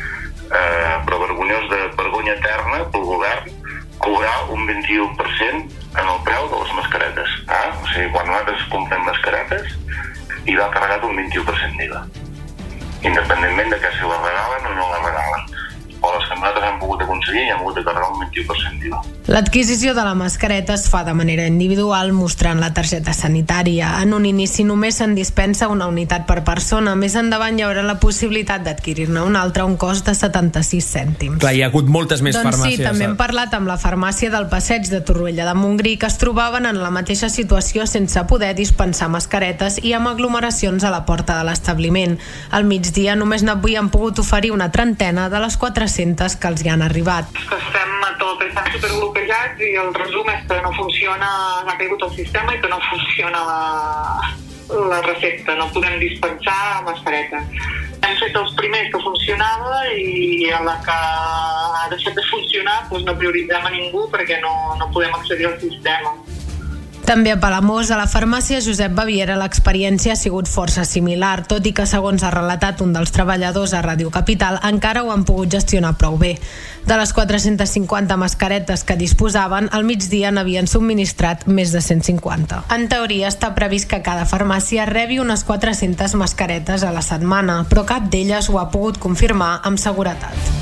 eh, però vergonyós de vergonya eterna pel govern cobrar un vint-i-u per cent en el preu de les mascaretes. Eh? O sigui, quan nosaltres comprem mascaretes hi va carregat un vint-i-u per cent d'I V A. Independentment de que si la regalen o no la regalen. O les que nosaltres hem pogut aconseguir i hem hagut de carregar un vint-i-u per cent d'I V A. L'adquisició de la mascareta es fa de manera individual mostrant la targeta sanitària. En un inici només se'n dispensa una unitat per persona. Més endavant hi haurà la possibilitat d'adquirir-ne una altra a un cost de setanta-sis cèntims. Clar, hi ha hagut moltes més doncs farmàcies. Sí, també hem parlat amb la farmàcia del Passeig de Torroella de Montgrí, que es trobaven en la mateixa situació sense poder dispensar mascaretes i amb aglomeracions a la porta de l'establiment. Al migdia només n'havien pogut oferir una trentena de les quatre-centes que els hi han arribat. Estem a tope, estem superbloquejats i el resum és que no funciona, ha caigut el sistema i que no funciona la, la recepta, no podem dispensar mascareta. Hem fet els primers que funcionava i a la que ha deixat de funcionar doncs no prioritzem a ningú perquè no, no podem accedir al sistema. També a Palamós, a la farmàcia Josep Baviera, l'experiència ha sigut força similar, tot i que, segons ha relatat un dels treballadors a Ràdio Capital, encara ho han pogut gestionar prou bé. De les quatre-centes cinquanta mascaretes que disposaven, al migdia n'havien subministrat més de cent cinquanta. En teoria, està previst que cada farmàcia rebi unes quatre-centes mascaretes a la setmana, però cap d'elles ho ha pogut confirmar amb seguretat.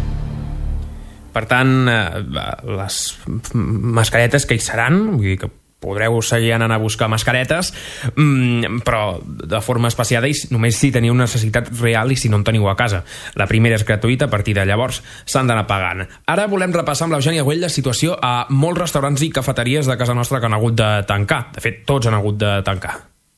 Per tant, les mascaretes que hi seran, vull dir que podreu seguir anant a buscar mascaretes, mmm, però de forma espaciada i només si teniu necessitat real i si no en teniu a casa. La primera és gratuïta, a partir de llavors s'han d'anar pagant. Ara volem repassar amb l'Eugènia Güell la situació a molts restaurants i cafeteries de casa nostra que han hagut de tancar. De fet, tots han hagut de tancar.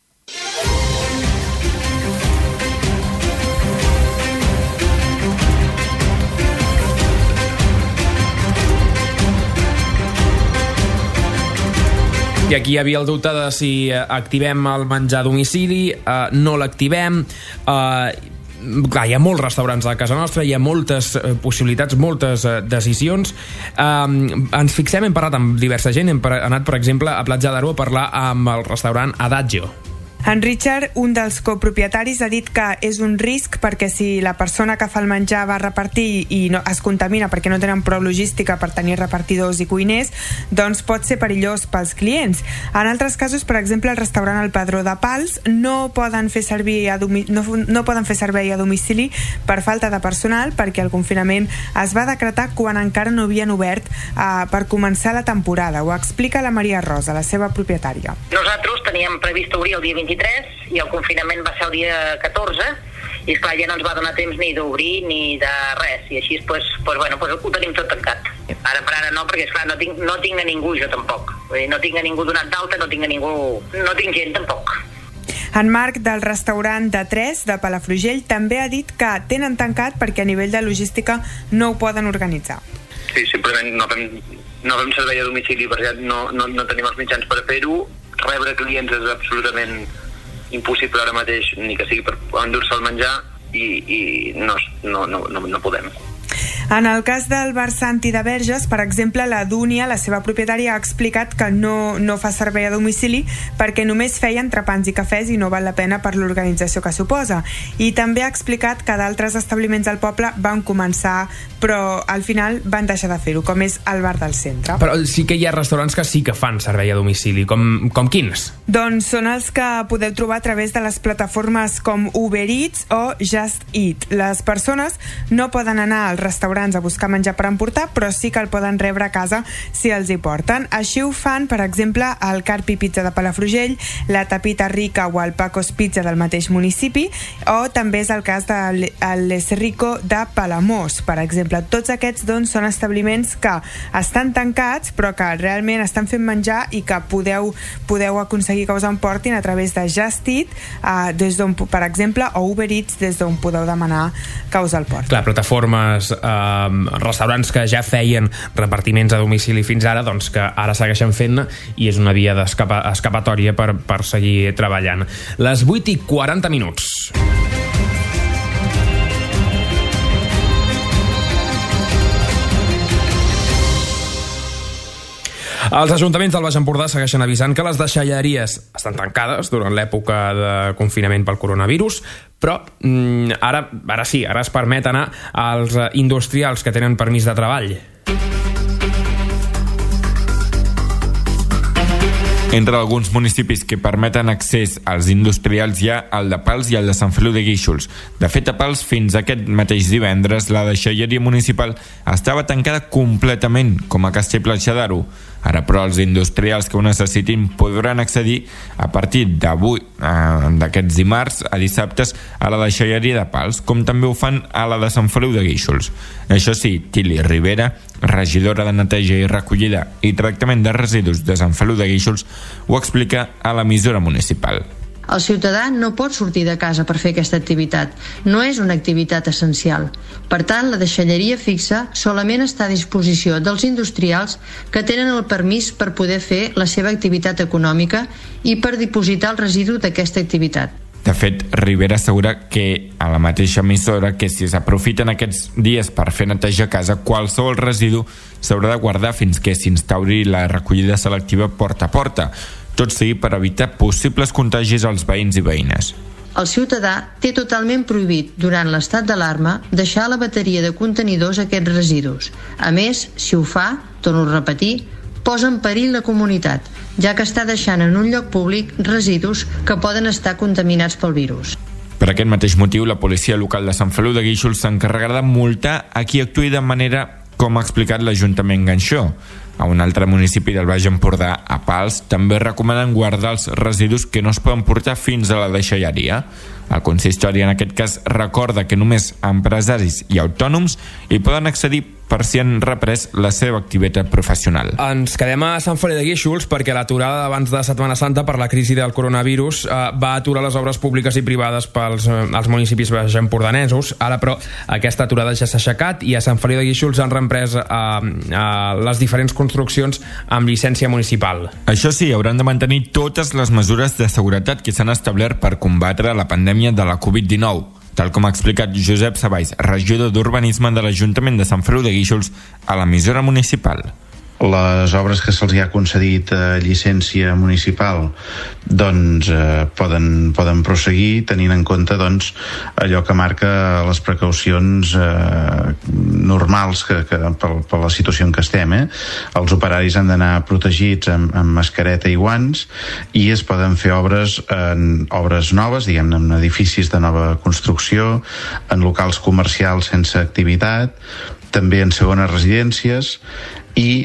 I aquí hi havia el dubte de si activem el menjar a domicili, eh, no l'activem. Eh, clar, hi ha molts restaurants a casa nostra, hi ha moltes eh, possibilitats, moltes eh, decisions. Eh, ens fixem, hem parlat amb diversa gent, hem anat, per exemple, a Platja d'Aro a parlar amb el restaurant Adagio. En Richard, un dels copropietaris, ha dit que és un risc perquè si la persona que fa el menjar va repartir i no, es contamina perquè no tenen prou logística per tenir repartidors i cuiners, doncs pot ser perillós pels clients. En altres casos, per exemple, el restaurant El Padró de Pals no poden fer servir a domi- no, no poden fer servei a domicili per falta de personal perquè el confinament es va decretar quan encara no havien obert eh, per començar la temporada. Ho explica la Maria Rosa, la seva propietària. Nosaltres teníem previst obrir el dia vint-i-tres i el confinament va ser el dia catorze i esclar, ja no ens va donar temps ni d'obrir ni de res i així pues, pues, bueno, pues, ho tenim tot tancat. Ara per ara no, perquè esclar, no tinc, no tinc a ningú jo tampoc. Vull dir, no tinc a ningú donat d'alta, no tinc a ningú, no tinc gent tampoc. En Marc, del restaurant de Tres de Palafrugell, també ha dit que tenen tancat perquè a nivell de logística no ho poden organitzar. Sí, simplement no fem, no fem servei a domicili perquè no, no, no tenim els mitjans per fer-ho. Rebre clients és absolutament impossible ara mateix, ni que sigui per endur-se el menjar i, i no, no, no, no, no podem. En el cas del bar Santi de Verges, per exemple, la Dúnia, la seva propietària, ha explicat que no, no fa servei a domicili perquè només feia entrepans i cafès i no val la pena per l'organització que suposa. I també ha explicat que d'altres establiments del poble van començar, però al final van deixar de fer-ho, com és el bar del centre. Però sí que hi ha restaurants que sí que fan servei a domicili, com, com quins? Doncs són els que podeu trobar a través de les plataformes com Uber Eats o Just Eat. Les persones no poden anar als restaurants a buscar menjar per emportar, però sí que el poden rebre a casa si els hi porten. Així ho fan, per exemple, el Carpi Pizza de Palafrugell, la Tapita Rica o el Paco's Pizza del mateix municipi, o també és el cas de l'Es Rico de Palamós, per exemple. Tots aquests doncs, són establiments que estan tancats, però que realment estan fent menjar i que podeu, podeu aconseguir que us emportin a través de Just Eat, eh, des d'on, per exemple, o Uber Eats, des d'on podeu demanar que us el portin. Clar, plataformes, eh, restaurants que ja feien repartiments a domicili fins ara, doncs que ara segueixen fent i és una via d'escapatòria per, per seguir treballant. Les vuit i quaranta minuts. Els ajuntaments del Baix Empordà segueixen avisant que les deixalleries estan tancades durant l'època de confinament pel coronavirus, però mm, ara, ara sí, ara es permet anar als industrials que tenen permís de treball. Entre alguns municipis que permeten accés als industrials hi ha el de Pals i el de Sant Feliu de Guíxols. De fet, a Pals, fins aquest mateix divendres, la deixalleria municipal estava tancada completament, com a Castell-Platja d'Aro. Ara, però, els industrials que ho necessitin podran accedir a partir d'avui, eh, d'aquests dimarts a dissabtes, a la deixalleria de Pals, com també ho fan a la de Sant Feliu de Guíxols. Això sí, Tili Rivera, regidora de neteja i recollida i tractament de residus de Sant Feliu de Guíxols, ho explica a l'emissora municipal. El ciutadà no pot sortir de casa per fer aquesta activitat. No és una activitat essencial. Per tant, la deixalleria fixa solament està a disposició dels industrials que tenen el permís per poder fer la seva activitat econòmica i per dipositar el residu d'aquesta activitat. De fet, Rivera assegura que a la mateixa emissora que si s'aprofiten aquests dies per fer neteja a casa, qualsevol residu s'haurà de guardar fins que s'instauri la recollida selectiva porta a porta. Tot sigui per evitar possibles contagis als veïns i veïnes. El ciutadà té totalment prohibit, durant l'estat d'alarma, deixar a la bateria de contenidors aquests residus. A més, si ho fa, torno a repetir, posa en perill la comunitat, ja que està deixant en un lloc públic residus que poden estar contaminats pel virus. Per aquest mateix motiu, la policia local de Sant Feliu de Guíxols s'encarregarà de multar a qui actuï de manera com ha explicat l'Ajuntament Ganxó. A un altre municipi del Baix Empordà, a Pals, també recomanen guardar els residus que no es poden portar fins a la deixalleria. El consistori, en aquest cas, recorda que només empresaris i autònoms hi poden accedir per si han reprès la seva activitat professional. Ens quedem a Sant Feliu de Guíxols perquè l'aturada abans de Setmana Santa per la crisi del coronavirus eh, va aturar les obres públiques i privades pels eh, als municipis baixempordanesos. Ara, però, aquesta aturada ja s'ha aixecat i a Sant Feliu de Guíxols han reemprès eh, eh, les diferents construccions amb llicència municipal. Això sí, hauran de mantenir totes les mesures de seguretat que s'han establert per combatre la pandèmia de la covid dinou. Tal com ha explicat Josep Sabays, regidor d'Urbanisme de l'Ajuntament de Sant Feliu de Guíxols, a l'emissora municipal. Les obres que se'ls ha concedit eh, llicència municipal doncs eh, poden, poden prosseguir tenint en compte doncs, allò que marca les precaucions eh, normals que, que, per, per la situació en què estem. Eh? Els operaris han d'anar protegits amb, amb mascareta i guants i es poden fer obres en obres noves, diguem-ne, en edificis de nova construcció, en locals comercials sense activitat, també en segones residències i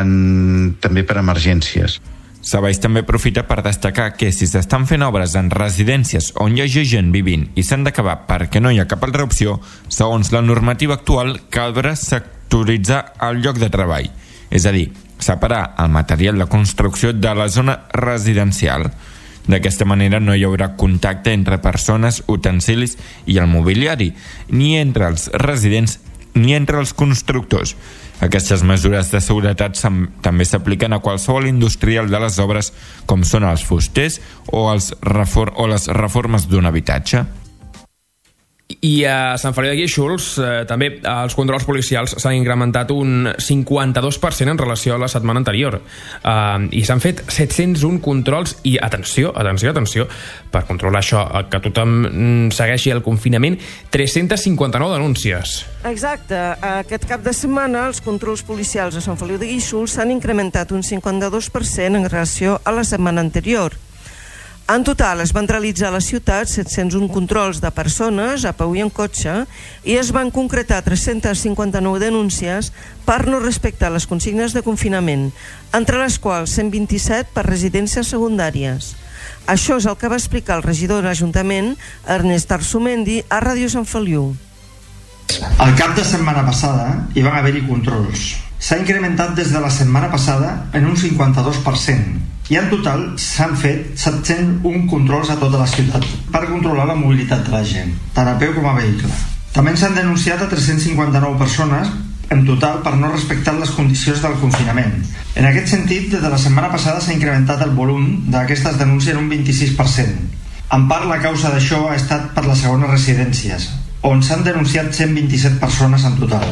en, també per emergències. Sabays també aprofita per destacar que si s'estan fent obres en residències on hi hagi gent vivint i s'han d'acabar perquè no hi ha cap altra opció, segons la normativa actual caldrà sectoritzar el lloc de treball, és a dir, separar el material de construcció de la zona residencial. D'aquesta manera no hi haurà contacte entre persones, utensilis i el mobiliari, ni entre els residents ni entre els constructors. Aquestes mesures de seguretat també s'apliquen a qualsevol industrial de les obres, com són els fusters o, els refor o les reformes d'un habitatge. I a Sant Feliu de Guíxols eh, també els controls policials s'han incrementat un cinquanta-dos per cent en relació a la setmana anterior. Eh, I s'han fet set-cents un controls i, atenció, atenció, atenció, per controlar això, que tothom segueixi el confinament, tres-centes cinquanta-nou denúncies. Exacte. Aquest cap de setmana els controls policials a Sant Feliu de Guíxols s'han incrementat un cinquanta-dos per cent en relació a la setmana anterior. En total es van realitzar a la ciutat set-cents un controls de persones a peu i en cotxe i es van concretar tres-centes cinquanta-nou denúncies per no respectar les consignes de confinament, entre les quals cent vint-i-set per residències secundàries. Això és el que va explicar el regidor de l'Ajuntament, Ernest Arzumendi, a Ràdio Sant Feliu. Al cap de setmana passada hi van haver-hi controls. S'ha incrementat des de la setmana passada en un cinquanta-dos per cent i en total s'han fet set-cents un controls a tota la ciutat per controlar la mobilitat de la gent, tant a peu com a vehicle. També s'han denunciat a tres-cents cinquanta-nou persones en total per no respectar les condicions del confinament. En aquest sentit, des de la setmana passada s'ha incrementat el volum d'aquestes denúncies en un vint-i-sis per cent. En part, la causa d'això ha estat per les segones residències, on s'han denunciat cent vint-i-set persones en total.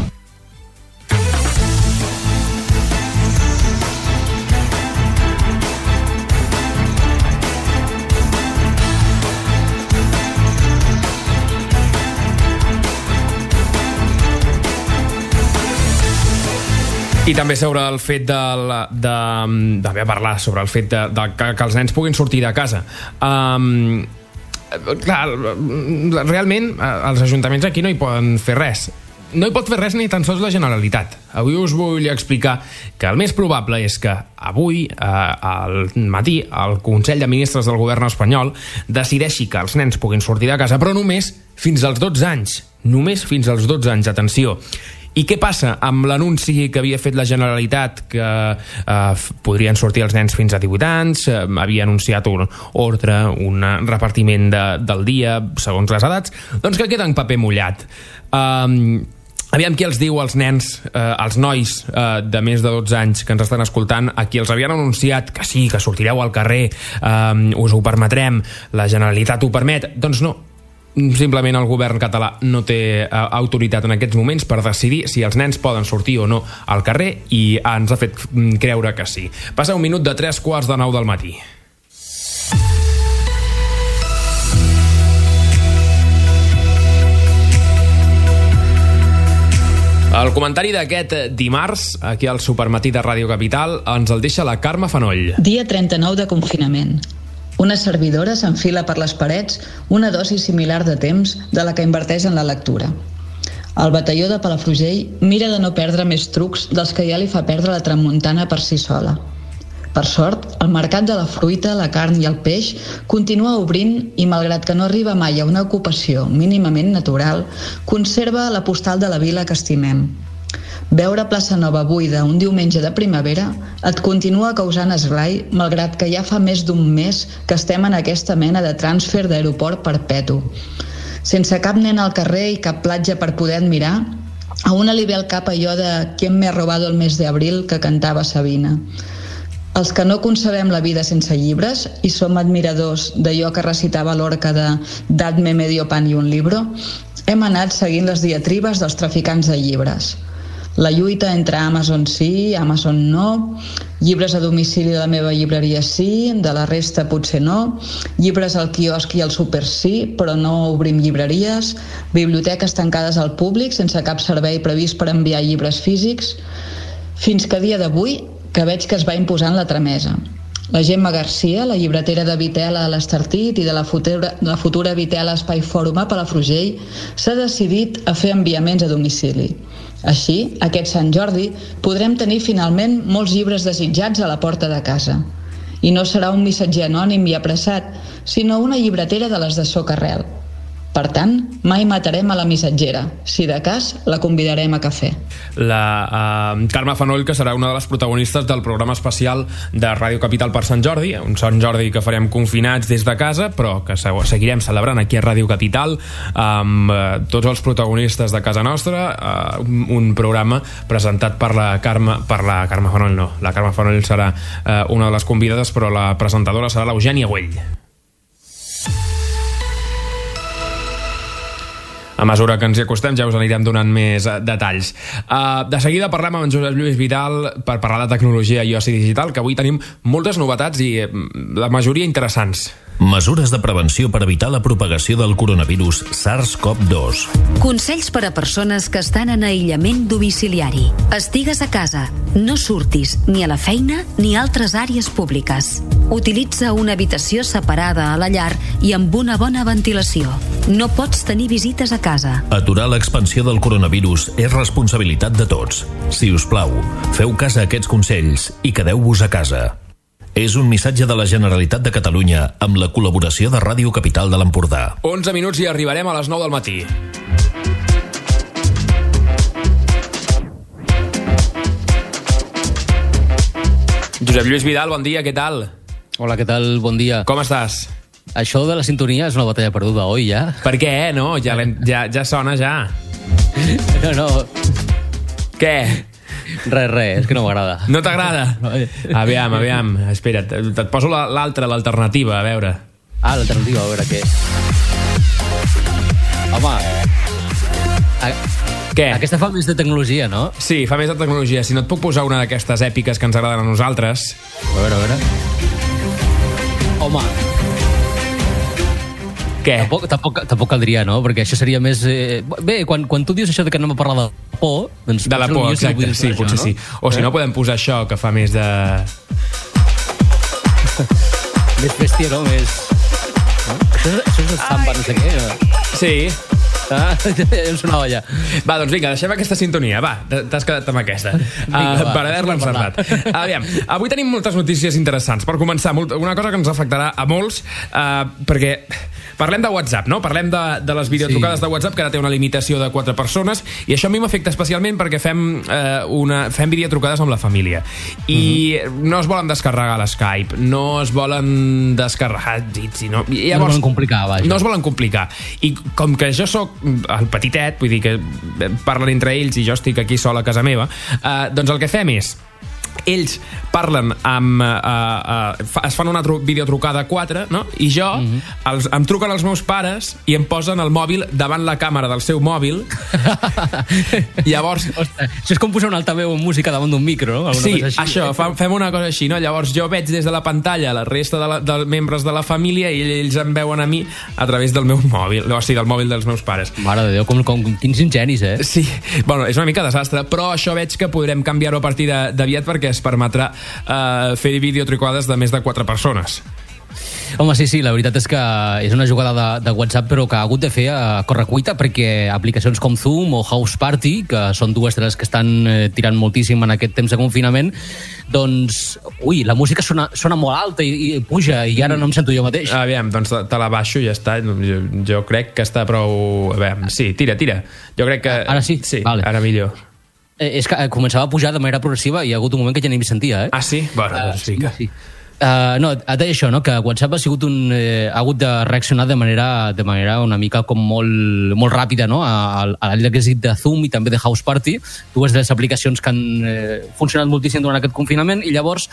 I també sobre el fet de, de, de, de parlar sobre el fet de, de que, que els nens puguin sortir de casa. Um, clar, realment els ajuntaments aquí no hi poden fer res. No hi pot fer res ni tan sols la Generalitat. Avui us vull explicar que el més probable és que avui, eh, al matí, el Consell de Ministres del Govern espanyol decideixi que els nens puguin sortir de casa, però només fins als dotze anys. Només fins als dotze anys, atenció. I què passa amb l'anunci que havia fet la Generalitat que eh, podrien sortir els nens fins a divuit anys, eh, havia anunciat un ordre, un repartiment de, del dia segons les edats, doncs que queda en paper mullat. Um, Aviam qui els diu als nens, eh, als nois eh, de més de dotze anys que ens estan escoltant, a qui els havien anunciat que sí, que sortireu al carrer, eh, us ho permetrem, la Generalitat ho permet, doncs no. Simplement el govern català no té eh, autoritat en aquests moments per decidir si els nens poden sortir o no al carrer i ens ha fet creure que sí. Passa un minut de tres quarts de nou del matí. El comentari d'aquest dimarts, aquí al Supermatí de Ràdio Capital, ens el deixa la Carme Fanoll. Dia trenta-nou de confinament. Una servidora s'enfila per les parets una dosi similar de temps de la que inverteix en la lectura. El batalló de Palafrugell mira de no perdre més trucs dels que ja li fa perdre la tramuntana per si sola. Per sort, el mercat de la fruita, la carn i el peix continua obrint i, malgrat que no arriba mai a una ocupació mínimament natural, conserva la postal de la vila que estimem. Veure Plaça Nova buida un diumenge de primavera et continua causant esglai, malgrat que ja fa més d'un mes que estem en aquesta mena de transfer d'aeroport perpetu. Sense cap nen al carrer i cap platja per poder admirar, a una li ve al cap allò de «Quién me ha robado el mes de abril» que cantava Sabina. Els que no concebem la vida sense llibres i som admiradors d'allò que recitava Lorca de «Dadme medio pan y un libro», hem anat seguint les diatribes dels traficants de llibres. La lluita entre Amazon sí, Amazon no, llibres a domicili de la meva llibreria sí, de la resta potser no, llibres al quiosc i al súper sí, però no obrim llibreries, biblioteques tancades al públic sense cap servei previst per enviar llibres físics, fins que a dia d'avui que veig que es va imposant la tramesa. La Gemma Garcia, la llibretera de Vitela a l'Estartit i de la futura, la futura Vitela Espai Fòrum a Palafrugell, s'ha decidit a fer enviaments a domicili. Així, aquest Sant Jordi, podrem tenir finalment molts llibres desitjats a la porta de casa. I no serà un missatger anònim i apressat, sinó una llibretera de les de Socarrel. Per tant, mai matarem a la missatgera. Si de cas, la convidarem a cafè. La uh, Carme Fanoll, que serà una de les protagonistes del programa especial de Ràdio Capital per Sant Jordi, un Sant Jordi que farem confinats des de casa, però que seguirem celebrant aquí a Ràdio Capital amb uh, tots els protagonistes de casa nostra, uh, un programa presentat per la Carme, per la Carme Fanoll no, la Carme Fanoll serà uh, una de les convidades, però la presentadora serà l'Eugènia Güell. A mesura que ens hi acostem ja us anirem donant més uh, detalls. Uh, de seguida parlem amb en Josep Lluís Vidal per parlar de tecnologia i oci digital, que avui tenim moltes novetats i uh, la majoria interessants. Mesures de prevenció per evitar la propagació del coronavirus SARS CoV dos. Consells per a persones que estan en aïllament domiciliari. Estigues a casa, no surtis ni a la feina ni a altres àrees públiques. Utilitza una habitació separada a la llar i amb una bona ventilació. No pots tenir visites a casa. Aturar l'expansió del coronavirus és responsabilitat de tots. Si us plau, feu cas a aquests consells i quedeu-vos a casa. És un missatge de la Generalitat de Catalunya amb la col·laboració de Ràdio Capital de l'Empordà. onze minuts i arribarem a les nou del matí. Josep Lluís Vidal, bon dia, què tal? Hola, què tal? Bon dia. Com estàs? Això de la sintonia és una batalla perduda, oi, ja? Per què, no? Ja, ja, ja sona, ja. No, no. Què? Res, res, és que no m'agrada. No t'agrada? Aviam, aviam, espera't, et poso l'altra, l'alternativa, a veure. Ah, l'alternativa, a veure què. Home, a... Què? Aquesta fa més de tecnologia, no? Sí, fa més de tecnologia. Si no et puc posar una d'aquestes èpiques que ens agraden a nosaltres. A veure, a veure. Home. Què? Tampoc, tampoc, tampoc caldria, no? Perquè això seria més... Eh... Bé, quan, quan tu dius això de que anem a parlar de por... Doncs de la por, exacte, sí, això, potser no? Sí. O si eh? no, podem posar això, que fa més de... Més bèstia, no? Més... No? Això, això és el samba, no sé què, no? Sí. Ah, em sonava ja. Va, doncs vinga, deixem aquesta sintonia. Va, t'has quedat amb aquesta. Vinga, uh, per haver-la encertat. Aviam, avui tenim moltes notícies interessants. Per començar, una cosa que ens afectarà a molts, uh, perquè parlem de WhatsApp, no? Parlem de, de les videotrucades sí. de WhatsApp, que ara té una limitació de quatre persones, i això a mi m'afecta especialment perquè fem, uh, una, fem videotrucades amb la família. I uh-huh. no es volen descarregar l'Skype, no es volen descarregar Jitsi, no? I llavors, no es volen complicar, vaja. No es volen complicar. I com que jo sóc el petitet, vull dir que parlen entre ells i jo estic aquí sol a casa meva, eh, doncs el que fem és ells parlen amb uh, uh, es fan una videotrucada a quatre, no? I jo mm-hmm. els, em truquen els meus pares i em posen el mòbil davant la càmera del seu mòbil. Llavors, ostres, això és com posar un altaveu amb música davant d'un micro, no? Sí, això, fa, fem una cosa així, no? Llavors jo veig des de la pantalla la resta de, la, de membres de la família i ells em veuen a mi a través del meu mòbil, o sigui, del mòbil dels meus pares. Mare de Déu, com, com quins ingenis, eh? Sí, bueno, és una mica desastre, però això veig que podrem canviar-ho a partir d'aviat perquè es permetrà uh, fer videotrucades de més de quatre persones. Home, sí, sí, la veritat és que és una jugada de, de WhatsApp però que ha hagut de fer a correcuita perquè aplicacions com Zoom o House Party, que són dues de les que estan eh, tirant moltíssim en aquest temps de confinament, doncs, ui, la música sona, sona molt alta i, i puja i ara no em sento jo mateix. Aviam, doncs te la baixo i ja està. Jo, jo crec que està prou... Aviam, sí, tira, tira. Jo crec que... Ara sí? Sí, vale. Ara millor. Eh, és que començava a pujar de manera progressiva i hi ha hagut un moment que ja ni m'hi sentia, eh? Ah, sí? Bueno, uh, doncs vinga. Sí, sí. Uh, no, et deia això, no? Que WhatsApp ha sigut un, eh, ha hagut de reaccionar de manera, de manera una mica com molt, molt ràpida, no? A, a l'èxit de Zoom i també de House Party, dues de les aplicacions que han eh, funcionat moltíssim durant aquest confinament, i llavors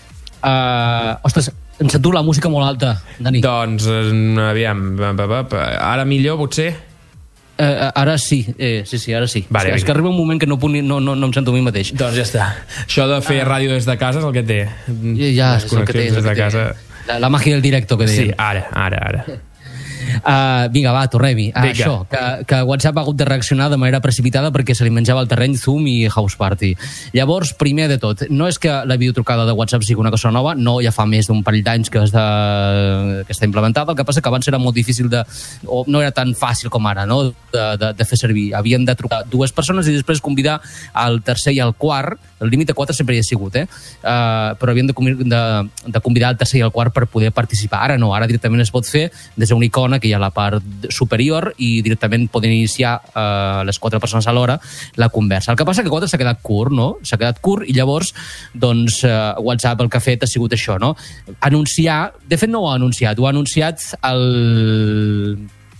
uh, ostres, em sento la música molt alta, Dani. Doncs, aviam, ara millor potser? Uh, ara sí, eh, sí, sí, ara sí. Vale, és, que, és que arriba un moment que no, no, no, no em sento a mi mateix. Doncs ja està. Això de fer ah. ràdio des de casa és el que té. Ja, és el que té. És el que té. Casa... La, la màgia del directo, que deien. Sí, ara, ara, ara. Uh, vinga, va, tornem-hi. Uh, això, que, que WhatsApp ha hagut de reaccionar de manera precipitada perquè se li menjava el terreny Zoom i House Party. Llavors, primer de tot, no és que la videotrucada de WhatsApp sigui una cosa nova, no, ja fa més d'un parell d'anys que, està, que està implementada, el que passa que abans era molt difícil de... o no era tan fàcil com ara, no?, de, de, de fer servir. Havien de trucar dues persones i després convidar el tercer i el quart. El límit de quatre sempre hi ha sigut, eh? Uh, però havien de, de, de convidar el tercer i el quart per poder participar. Ara no, ara directament es pot fer des d'una icona que hi ha a la part superior i directament poden iniciar uh, les quatre persones alhora la conversa. El que passa que quatre s'ha quedat curt, no? S'ha quedat curt i llavors, doncs, uh, WhatsApp el que ha fet ha sigut això, no? Anunciar... De fet, no ho ha anunciat. Ho ha anunciat el...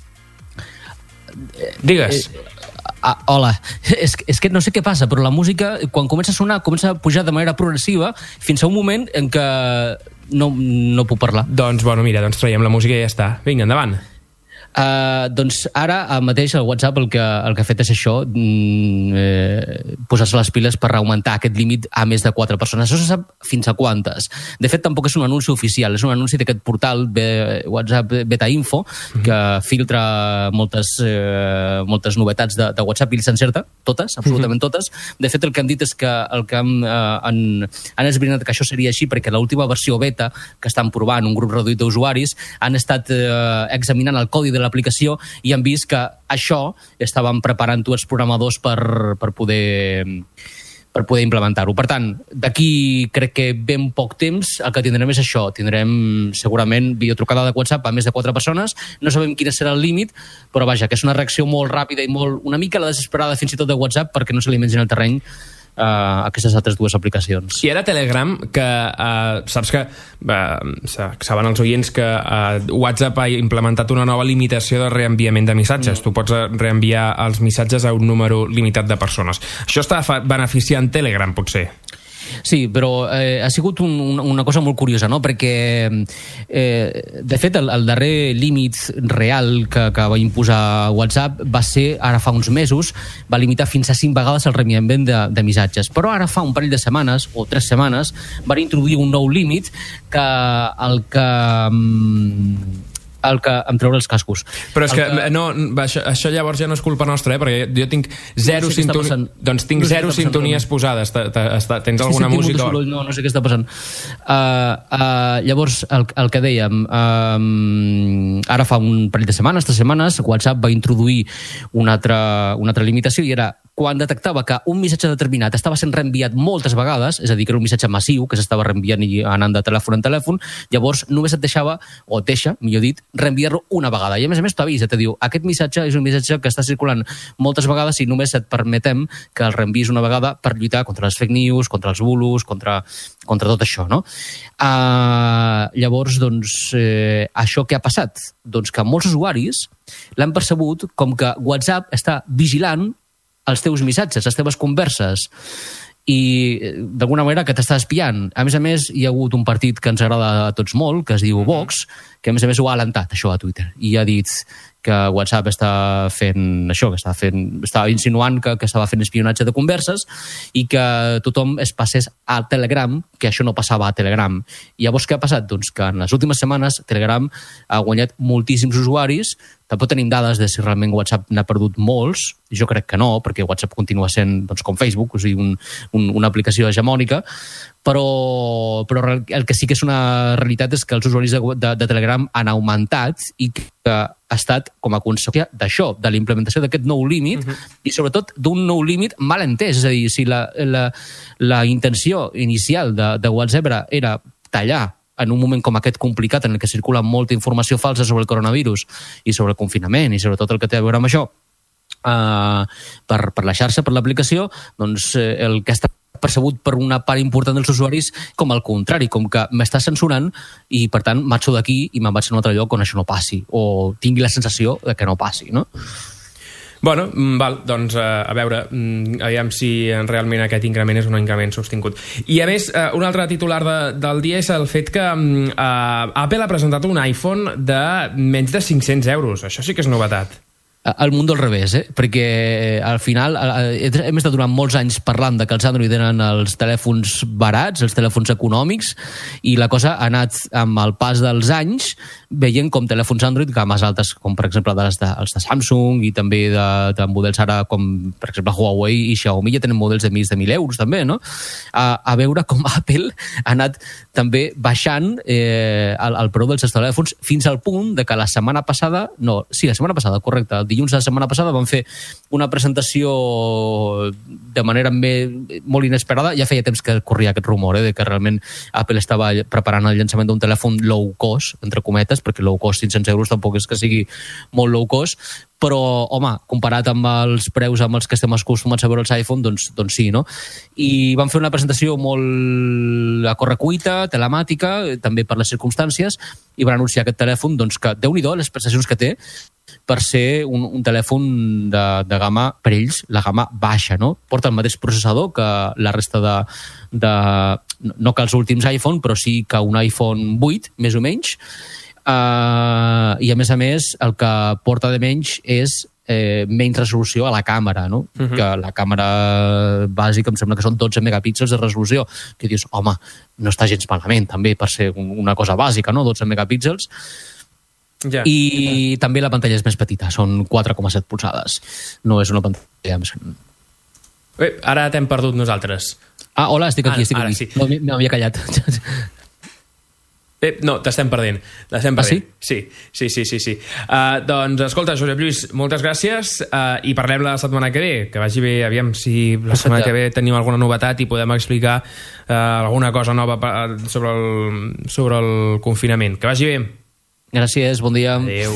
Digues. Eh, Ah, hola, és, és que no sé què passa, però la música, quan comença a sonar, comença a pujar de manera progressiva fins a un moment en què no, no puc parlar. Doncs, bueno, mira, doncs traiem la música i ja està. Vinga, endavant. Uh, doncs ara uh, mateix el WhatsApp el que, el que ha fet és això, mm, eh, posar-se les piles per augmentar aquest límit a més de quatre persones. Això se sap fins a quantes. De fet, tampoc és un anunci oficial, és un anunci d'aquest portal be, WhatsApp Beta Info, mm-hmm. que filtra moltes, eh, moltes novetats de, de WhatsApp i les encerta, totes, absolutament mm-hmm. totes. De fet, el que han dit és que el que han, eh, han, han esbrinat que això seria així perquè l'última versió beta que estan provant un grup reduït d'usuaris han estat eh, examinant el codi de l'aplicació i han vist que això estaven preparant els programadors per, per poder per poder implementar-ho. Per tant, d'aquí crec que ben poc temps el que tindrem és això. Tindrem segurament videotrucada de WhatsApp a més de quatre persones. No sabem quin serà el límit, però vaja, que és una reacció molt ràpida i molt, una mica la desesperada fins i tot de WhatsApp perquè no se li mengen el terreny Uh, aquestes altres dues aplicacions. I ara Telegram, que uh, saps que uh, saben els oients que uh, WhatsApp ha implementat una nova limitació de reenviament de missatges. Mm. Tu pots reenviar els missatges a un número limitat de persones. Això està beneficiant Telegram, potser? Sí, però eh, ha sigut un, una, una cosa molt curiosa, no? Perquè, eh, de fet, el, el darrer límit real que, que va imposar WhatsApp va ser, ara fa uns mesos, va limitar fins a cinc vegades el reenviament de, de missatges. Però ara fa un parell de setmanes, o tres setmanes, van introduir un nou límit que el que... Mm, el que em treure els cascos. Però és que, que... no, això, això llavors ja no és culpa nostra, eh? Perquè jo tinc zero, no sé sintoni... doncs tinc no sé zero sintonies posades. Ta, ta, ta, tens alguna sí, música? Soroll, no, no sé què està passant. Uh, uh, llavors, el, el que dèiem, uh, ara fa un parell de setmanes, tres setmanes, WhatsApp va introduir una altra, una altra limitació i era quan detectava que un missatge determinat estava sent reenviat moltes vegades, és a dir, que era un missatge massiu que s'estava reenviant i anant de telèfon en telèfon, llavors només et deixava, o et deixa, millor dit, reenviar-lo una vegada. I a més a més t'avisa, te diu, aquest missatge és un missatge que està circulant moltes vegades i només et permetem que el reenviïs una vegada per lluitar contra les fake news, contra els bulos, contra, contra tot això, no? Uh, llavors, doncs, eh, això què ha passat? Doncs que molts usuaris l'han percebut com que WhatsApp està vigilant els teus missatges, les teves converses i d'alguna manera que t'està espiant. A més a més, hi ha hagut un partit que ens agrada a tots molt, que es diu Vox, que a més a més ho ha alentat, això, a Twitter, i ha dit que WhatsApp està fent això, que està fent, està insinuant que, que estava fent espionatge de converses i que tothom es passés a Telegram, que això no passava a Telegram. I llavors què ha passat? Doncs que en les últimes setmanes Telegram ha guanyat moltíssims usuaris. Tampoc tenim dades de si realment WhatsApp n'ha perdut molts, jo crec que no, perquè WhatsApp continua sent doncs, com Facebook, o sigui, un, un, una aplicació hegemònica, però, però el que sí que és una realitat és que els usuaris de, de, de Telegram han augmentat i que ha estat com a conseqüència d'això, de la implementació d'aquest nou límit uh-huh. i sobretot d'un nou límit mal entès, és a dir, si la, la, la intenció inicial de, de WhatsApp era, era tallar en un moment com aquest complicat en el que circula molta informació falsa sobre el coronavirus i sobre el confinament i sobre tot el que té a veure amb això uh, per, per la xarxa, per l'aplicació, doncs eh, el que està percebut per una part important dels usuaris com al contrari, com que m'està censurant i per tant marxo d'aquí i me'n vaig a un altre lloc on això no passi o tingui la sensació de que no passi, no? Bueno, val, doncs a veure, aviam si realment aquest increment és un increment sostingut. I a més, un altre titular de, del dia és el fet que uh, Apple ha presentat un iPhone de menys de cinc-cents euros. Això sí que és novetat. El món del revés, eh? Perquè al final hem estat durant molts anys parlant de que els Android eren els telèfons barats, els telèfons econòmics, i la cosa ha anat amb el pas dels anys veient com telèfons Android games altes, com per exemple els de, els de Samsung i també de, de models ara com per exemple Huawei i Xiaomi ja tenen models de més de mil euros també, no? A, a veure com Apple ha anat també baixant eh, el, el preu dels seus telèfons fins al punt de que la setmana passada, no, sí, la setmana passada, correcte, el dilluns de la setmana passada van fer una presentació de manera molt inesperada. Ja feia temps que corria aquest rumor, eh, de que realment Apple estava preparant el llançament d'un telèfon low cost, entre cometes, perquè low cost cinc-cents euros tampoc és que sigui molt low cost, però, home, comparat amb els preus amb els que estem acostumats a veure els iPhone, doncs, doncs sí, no? I van fer una presentació molt a correcuita, telemàtica, també per les circumstàncies, i van anunciar aquest telèfon, doncs, que déu-n'hi-do les prestacions que té per ser un, un telèfon de, de gamma, per ells, la gamma baixa, no? Porta el mateix processador que la resta de, de... no que els últims iPhone, però sí que un iPhone vuit, més o menys. Uh, I a més a més, el que porta de menys és eh, menys resolució a la càmera, no? Uh-huh. Que la càmera bàsica em sembla que són dotze megapíxels de resolució, que dius, home, no està gens malament també per ser una cosa bàsica, no? dotze megapíxels. Ja. I també la pantalla és més petita, són quatre coma set polzades, no és una pantalla més... Bé, ara t'hem perdut nosaltres. Ah, hola, estic aquí, ara, estic ara, aquí. Sí. No, m'havia callat. Eh, no, t'estem perdent. T'estem perdent. Ah, sí? Sí, sí, sí, sí. sí. Uh, doncs, escolta, Josep Lluís, moltes gràcies uh, i parlem la setmana que ve. Que vagi bé, aviam si la setmana que ve tenim alguna novetat i podem explicar uh, alguna cosa nova sobre el, sobre el confinament. Que vagi bé. Gràcies, bon dia. Adéu.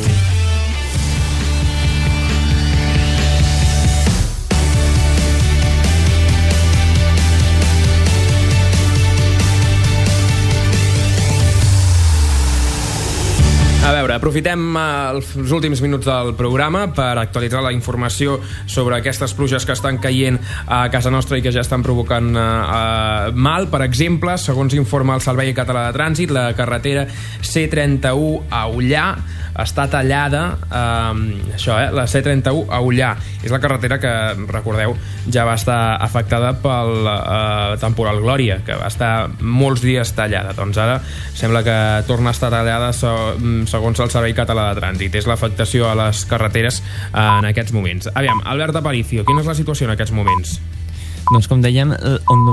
A veure, aprofitem els últims minuts del programa per actualitzar la informació sobre aquestes pluges que estan caient a casa nostra i que ja estan provocant uh, mal. Per exemple, segons informa el Servei Català de Trànsit, la carretera C trenta-u a Ullà està tallada, eh, això, eh, la C trenta-u a Ullà. És la carretera que, recordeu, ja va estar afectada pel eh, temporal Glòria, que va estar molts dies tallada. Doncs ara sembla que torna a estar tallada segons el Servei Català de Trànsit. És l'afectació a les carreteres en aquests moments. Aviam, Albert Aparicio, quina és la situació en aquests moments? Doncs com dèiem, on